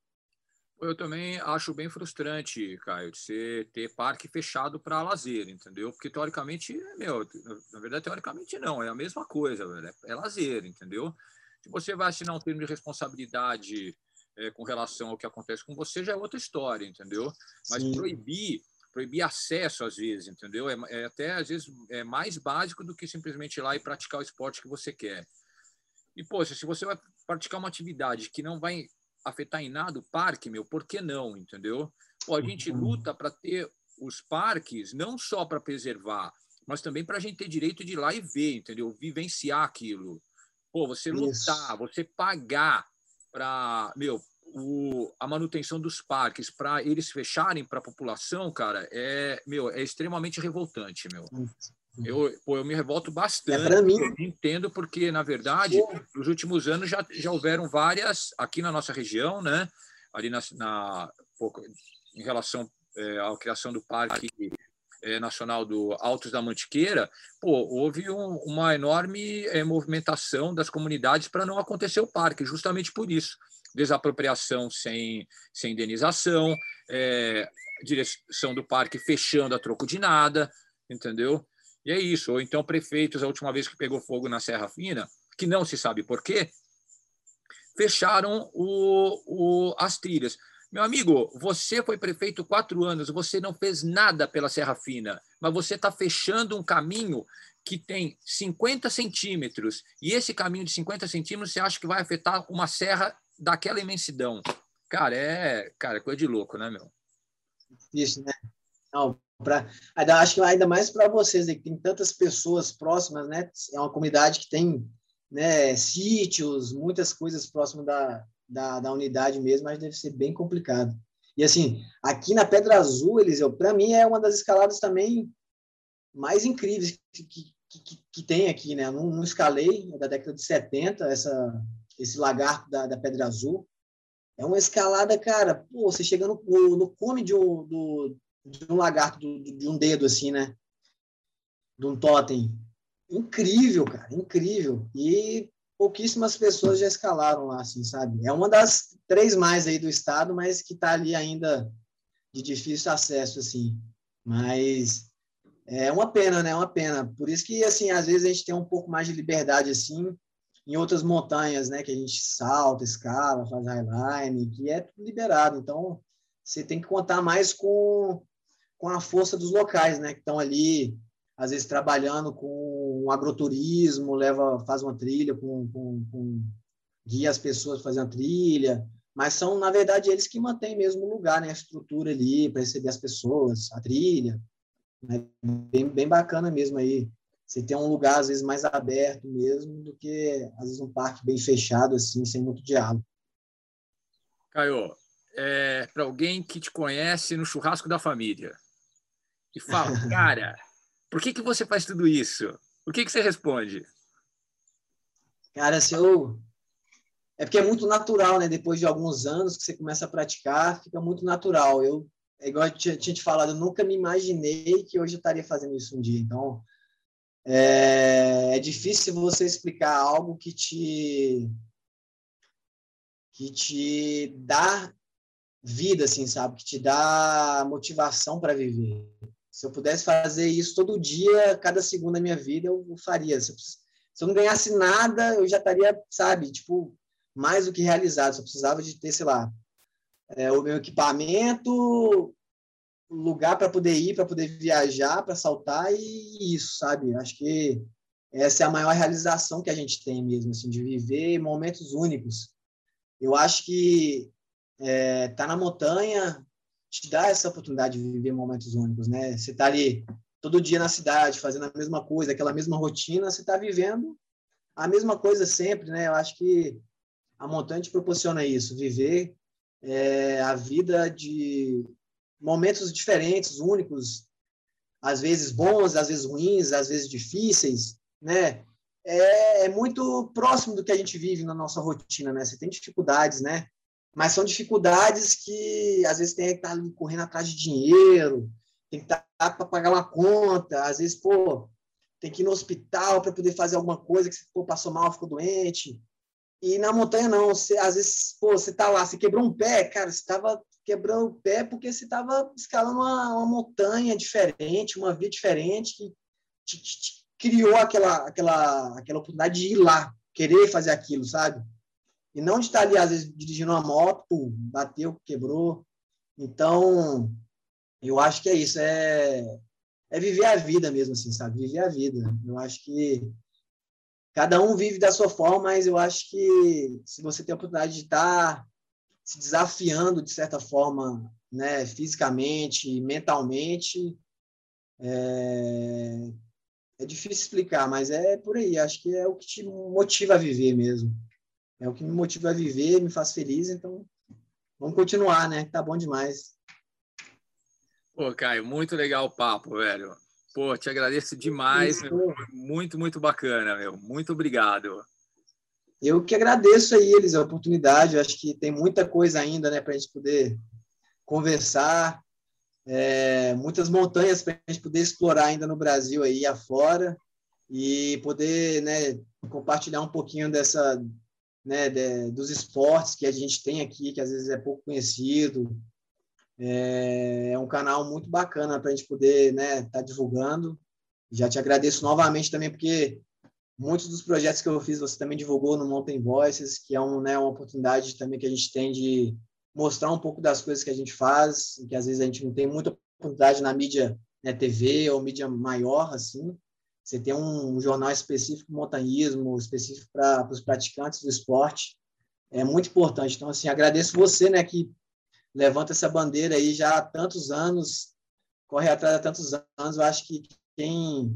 Eu também acho bem frustrante, Caio, de você ter parque fechado para lazer, entendeu? Porque, teoricamente, meu, na verdade, teoricamente não, é a mesma coisa, velho, é, é lazer, entendeu? Se você vai assinar um termo de responsabilidade é, com relação ao que acontece com você, já é outra história, entendeu? Mas Sim. proibir, proibir acesso, às vezes, entendeu? É, é até, às vezes, é mais básico do que simplesmente ir lá e praticar o esporte que você quer. E, poxa, se você vai praticar uma atividade que não vai afetar em nada o parque, meu, por que não, entendeu? Pô, a gente luta para ter os parques não só para preservar, mas também para a gente ter direito de ir lá e ver, entendeu? Vivenciar aquilo. Pô, você lutar, Isso. você pagar para, meu, o, a manutenção dos parques, para eles fecharem para a população, cara, é, meu, é extremamente revoltante, meu. Eu, pô, eu me revolto bastante. É para mim. Eu entendo porque, na verdade, pô, nos últimos anos já, já houveram várias, aqui na nossa região, né? Ali na, na pô, em relação é, à criação do Parque é, Nacional do Altos da Mantiqueira, pô, houve um, uma enorme é, movimentação das comunidades para não acontecer o parque, justamente por isso. Desapropriação sem, sem indenização, é, direção do parque fechando a troco de nada, entendeu? E é isso. Ou então prefeitos, a última vez que pegou fogo na Serra Fina, que não se sabe por quê, fecharam o, o, as trilhas. Meu amigo, você foi prefeito quatro anos, você não fez nada pela Serra Fina, mas você está fechando um caminho que tem cinquenta centímetros, e esse caminho de cinquenta centímetros você acha que vai afetar uma serra daquela imensidão. Cara, é, cara, é coisa de louco, né, meu? Isso, né? Não, pra, acho que ainda mais para vocês, que tem tantas pessoas próximas, né? É uma comunidade que tem, né, sítios, muitas coisas próximas da, da, da unidade mesmo, mas deve ser bem complicado. E assim, aqui na Pedra Azul, Eliseu, para mim é uma das escaladas também mais incríveis que, que, que, que tem aqui, né? Eu não, não escalei, é da década de setenta, essa, esse lagarto da, da Pedra Azul. É uma escalada, cara, pô, você chega no, no cume de um, do, de um lagarto, de, de um dedo, assim, né? De um totem. Incrível, cara, incrível. E pouquíssimas pessoas já escalaram lá, assim, sabe? É uma das três mais aí do estado, mas que tá ali ainda de difícil acesso, assim. Mas é uma pena, né? É uma pena. Por isso que, assim, às vezes a gente tem um pouco mais de liberdade, assim, em outras montanhas, né, que a gente salta, escala, faz highline, que é tudo liberado. Então, você tem que contar mais com, com a força dos locais, né, que estão ali, às vezes, trabalhando com um agroturismo, leva, faz uma trilha, com, com, com guia as pessoas a fazer uma trilha, mas são, na verdade, eles que mantêm mesmo o lugar, né, a estrutura ali, para receber as pessoas, a trilha. Né, bem, bem bacana mesmo aí. Você tem um lugar, às vezes, mais aberto mesmo do que, às vezes, um parque bem fechado, assim, sem muito diálogo. Caio, é, para alguém que te conhece no churrasco da família e fala, cara, por que, que você faz tudo isso? O que, que você responde? Cara, se eu... É porque é muito natural, né? Depois de alguns anos que você começa a praticar, fica muito natural. Eu, é igual eu tinha, tinha te falado, eu nunca me imaginei que hoje eu estaria fazendo isso um dia. Então, É, é difícil você explicar algo que te que te dá vida, assim, sabe? Que te dá motivação para viver. Se eu pudesse fazer isso todo dia, cada segundo da minha vida, eu faria. Se eu, se eu não ganhasse nada, eu já estaria, sabe, tipo, mais do que realizado. Só precisava de ter, sei lá, é, o meu equipamento, lugar para poder ir, para poder viajar, para saltar e isso, sabe? Acho que essa é a maior realização que a gente tem mesmo, assim, de viver momentos únicos. Eu acho que é, tá na montanha te dá essa oportunidade de viver momentos únicos, né? Você tá ali todo dia na cidade, fazendo a mesma coisa, aquela mesma rotina, você tá vivendo a mesma coisa sempre, né? Eu acho que a montanha te proporciona isso, viver é, a vida de momentos diferentes, únicos, às vezes bons, às vezes ruins, às vezes difíceis, né? É, é muito próximo do que a gente vive na nossa rotina, né? Você tem dificuldades, né? Mas são dificuldades que às vezes tem que estar ali correndo atrás de dinheiro, tem que estar para pagar uma conta, às vezes, pô, tem que ir no hospital para poder fazer alguma coisa que você pô, passou mal, ficou doente. E na montanha não, você, às vezes, pô, você tá lá, você quebrou um pé, cara, você estava quebrando o pé porque você estava escalando uma, uma montanha diferente, uma via diferente que te, te, te criou aquela, aquela, aquela oportunidade de ir lá, querer fazer aquilo, sabe? E não de estar ali, às vezes, dirigindo uma moto, pum, bateu, quebrou. Então, eu acho que é isso, é, é viver a vida mesmo, assim, sabe? Viver a vida. Eu acho que cada um vive da sua forma, mas eu acho que se você tem a oportunidade de estar se desafiando, de certa forma, né, fisicamente, mentalmente, é, é difícil explicar, mas é por aí. Acho que é o que te motiva a viver mesmo. É o que me motiva a viver, me faz feliz, então vamos continuar, né? Tá bom demais. Pô, Caio, muito legal o papo, velho. Pô, te agradeço demais. Isso, meu. Muito, muito bacana, meu. Muito obrigado. Eu que agradeço aí eles a oportunidade. Eu acho que tem muita coisa ainda, né, para a gente poder conversar, é, muitas montanhas para a gente poder explorar ainda no Brasil aí afora e poder, né, compartilhar um pouquinho dessa, né, de, dos esportes que a gente tem aqui, que às vezes é pouco conhecido. É, é um canal muito bacana para a gente poder, né, estar tá divulgando. Já te agradeço novamente também, porque muitos dos projetos que eu fiz você também divulgou no Mountain Voices, que é um, né, uma oportunidade também que a gente tem de mostrar um pouco das coisas que a gente faz, que às vezes a gente não tem muita oportunidade na mídia, né, T V ou mídia maior, assim. Você tem um jornal específico de montanhismo, específico para os praticantes do esporte. É muito importante. Então, assim, agradeço você, né, que levanta essa bandeira aí já há tantos anos, corre atrás há tantos anos. Eu acho que quem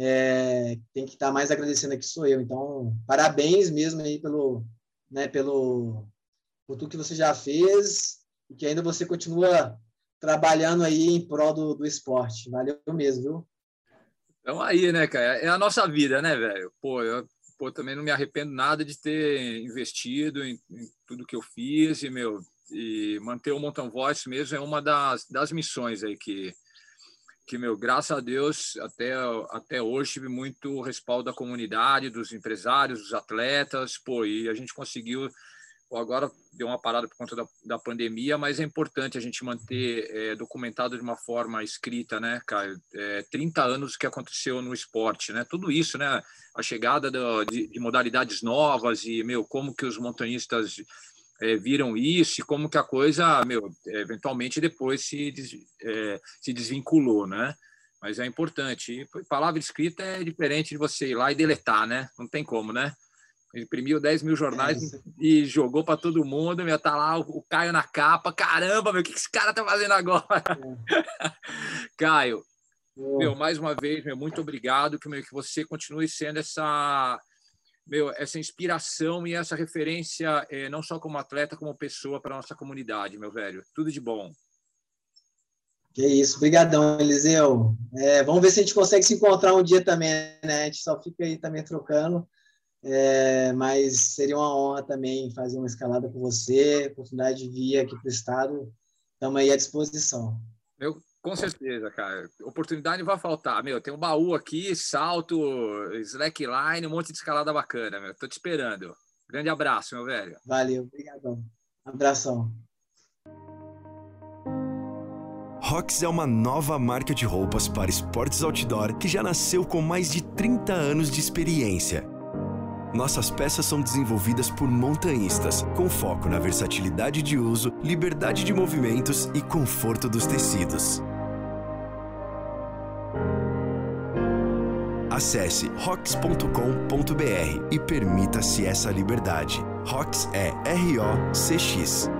é, tem que estar mais agradecendo aqui sou eu. Então, parabéns mesmo aí pelo, né, pelo, por tudo que você já fez e que ainda você continua trabalhando aí em prol do, do esporte. Valeu mesmo, viu? Então aí, né, cara? É a nossa vida, né, velho? Pô, eu pô, também não me arrependo nada de ter investido em, em tudo que eu fiz e, meu, e manter o Mountain Voice mesmo é uma das, das missões aí que, que, meu, graças a Deus, até, até hoje tive muito respaldo da comunidade, dos empresários, dos atletas, pô, e a gente conseguiu. Agora deu uma parada por conta da, da pandemia, mas é importante a gente manter é, documentado de uma forma escrita, né, cara? É, trinta anos que aconteceu no esporte, né? Tudo isso, né? A chegada do, de, de modalidades novas e, meu, como que os montanhistas é, viram isso e como que a coisa, meu, eventualmente depois se, des, é, se desvinculou, né? Mas é importante. E palavra escrita é diferente de você ir lá e deletar, né? Não tem como, né? Imprimiu dez mil jornais é e jogou para todo mundo. Meu, tá lá o, o Caio na capa. Caramba, meu, o que esse cara tá fazendo agora? É. Caio, é. meu, mais uma vez, meu, muito obrigado. Que, meu, que você continue sendo essa, meu, essa inspiração e essa referência, é, não só como atleta, como pessoa para nossa comunidade, meu velho. Tudo de bom. Que isso, obrigadão, Eliseu. É, vamos ver se a gente consegue se encontrar um dia também, né? A gente só fica aí também trocando. É, mas seria uma honra também fazer uma escalada com você, oportunidade de vir aqui para o estado, estamos aí à disposição. Eu, com certeza, cara, oportunidade não vai faltar, meu, tem um baú aqui, salto, slackline, um monte de escalada bacana, meu, tô te esperando. Grande abraço, meu velho. Valeu, obrigadão. Abração. Rox é uma nova marca de roupas para esportes outdoor que já nasceu com mais de trinta anos de experiência. Nossas peças são desenvolvidas por montanhistas, com foco na versatilidade de uso, liberdade de movimentos e conforto dos tecidos. Acesse rox ponto com ponto br e permita-se essa liberdade. Rox é R O C X.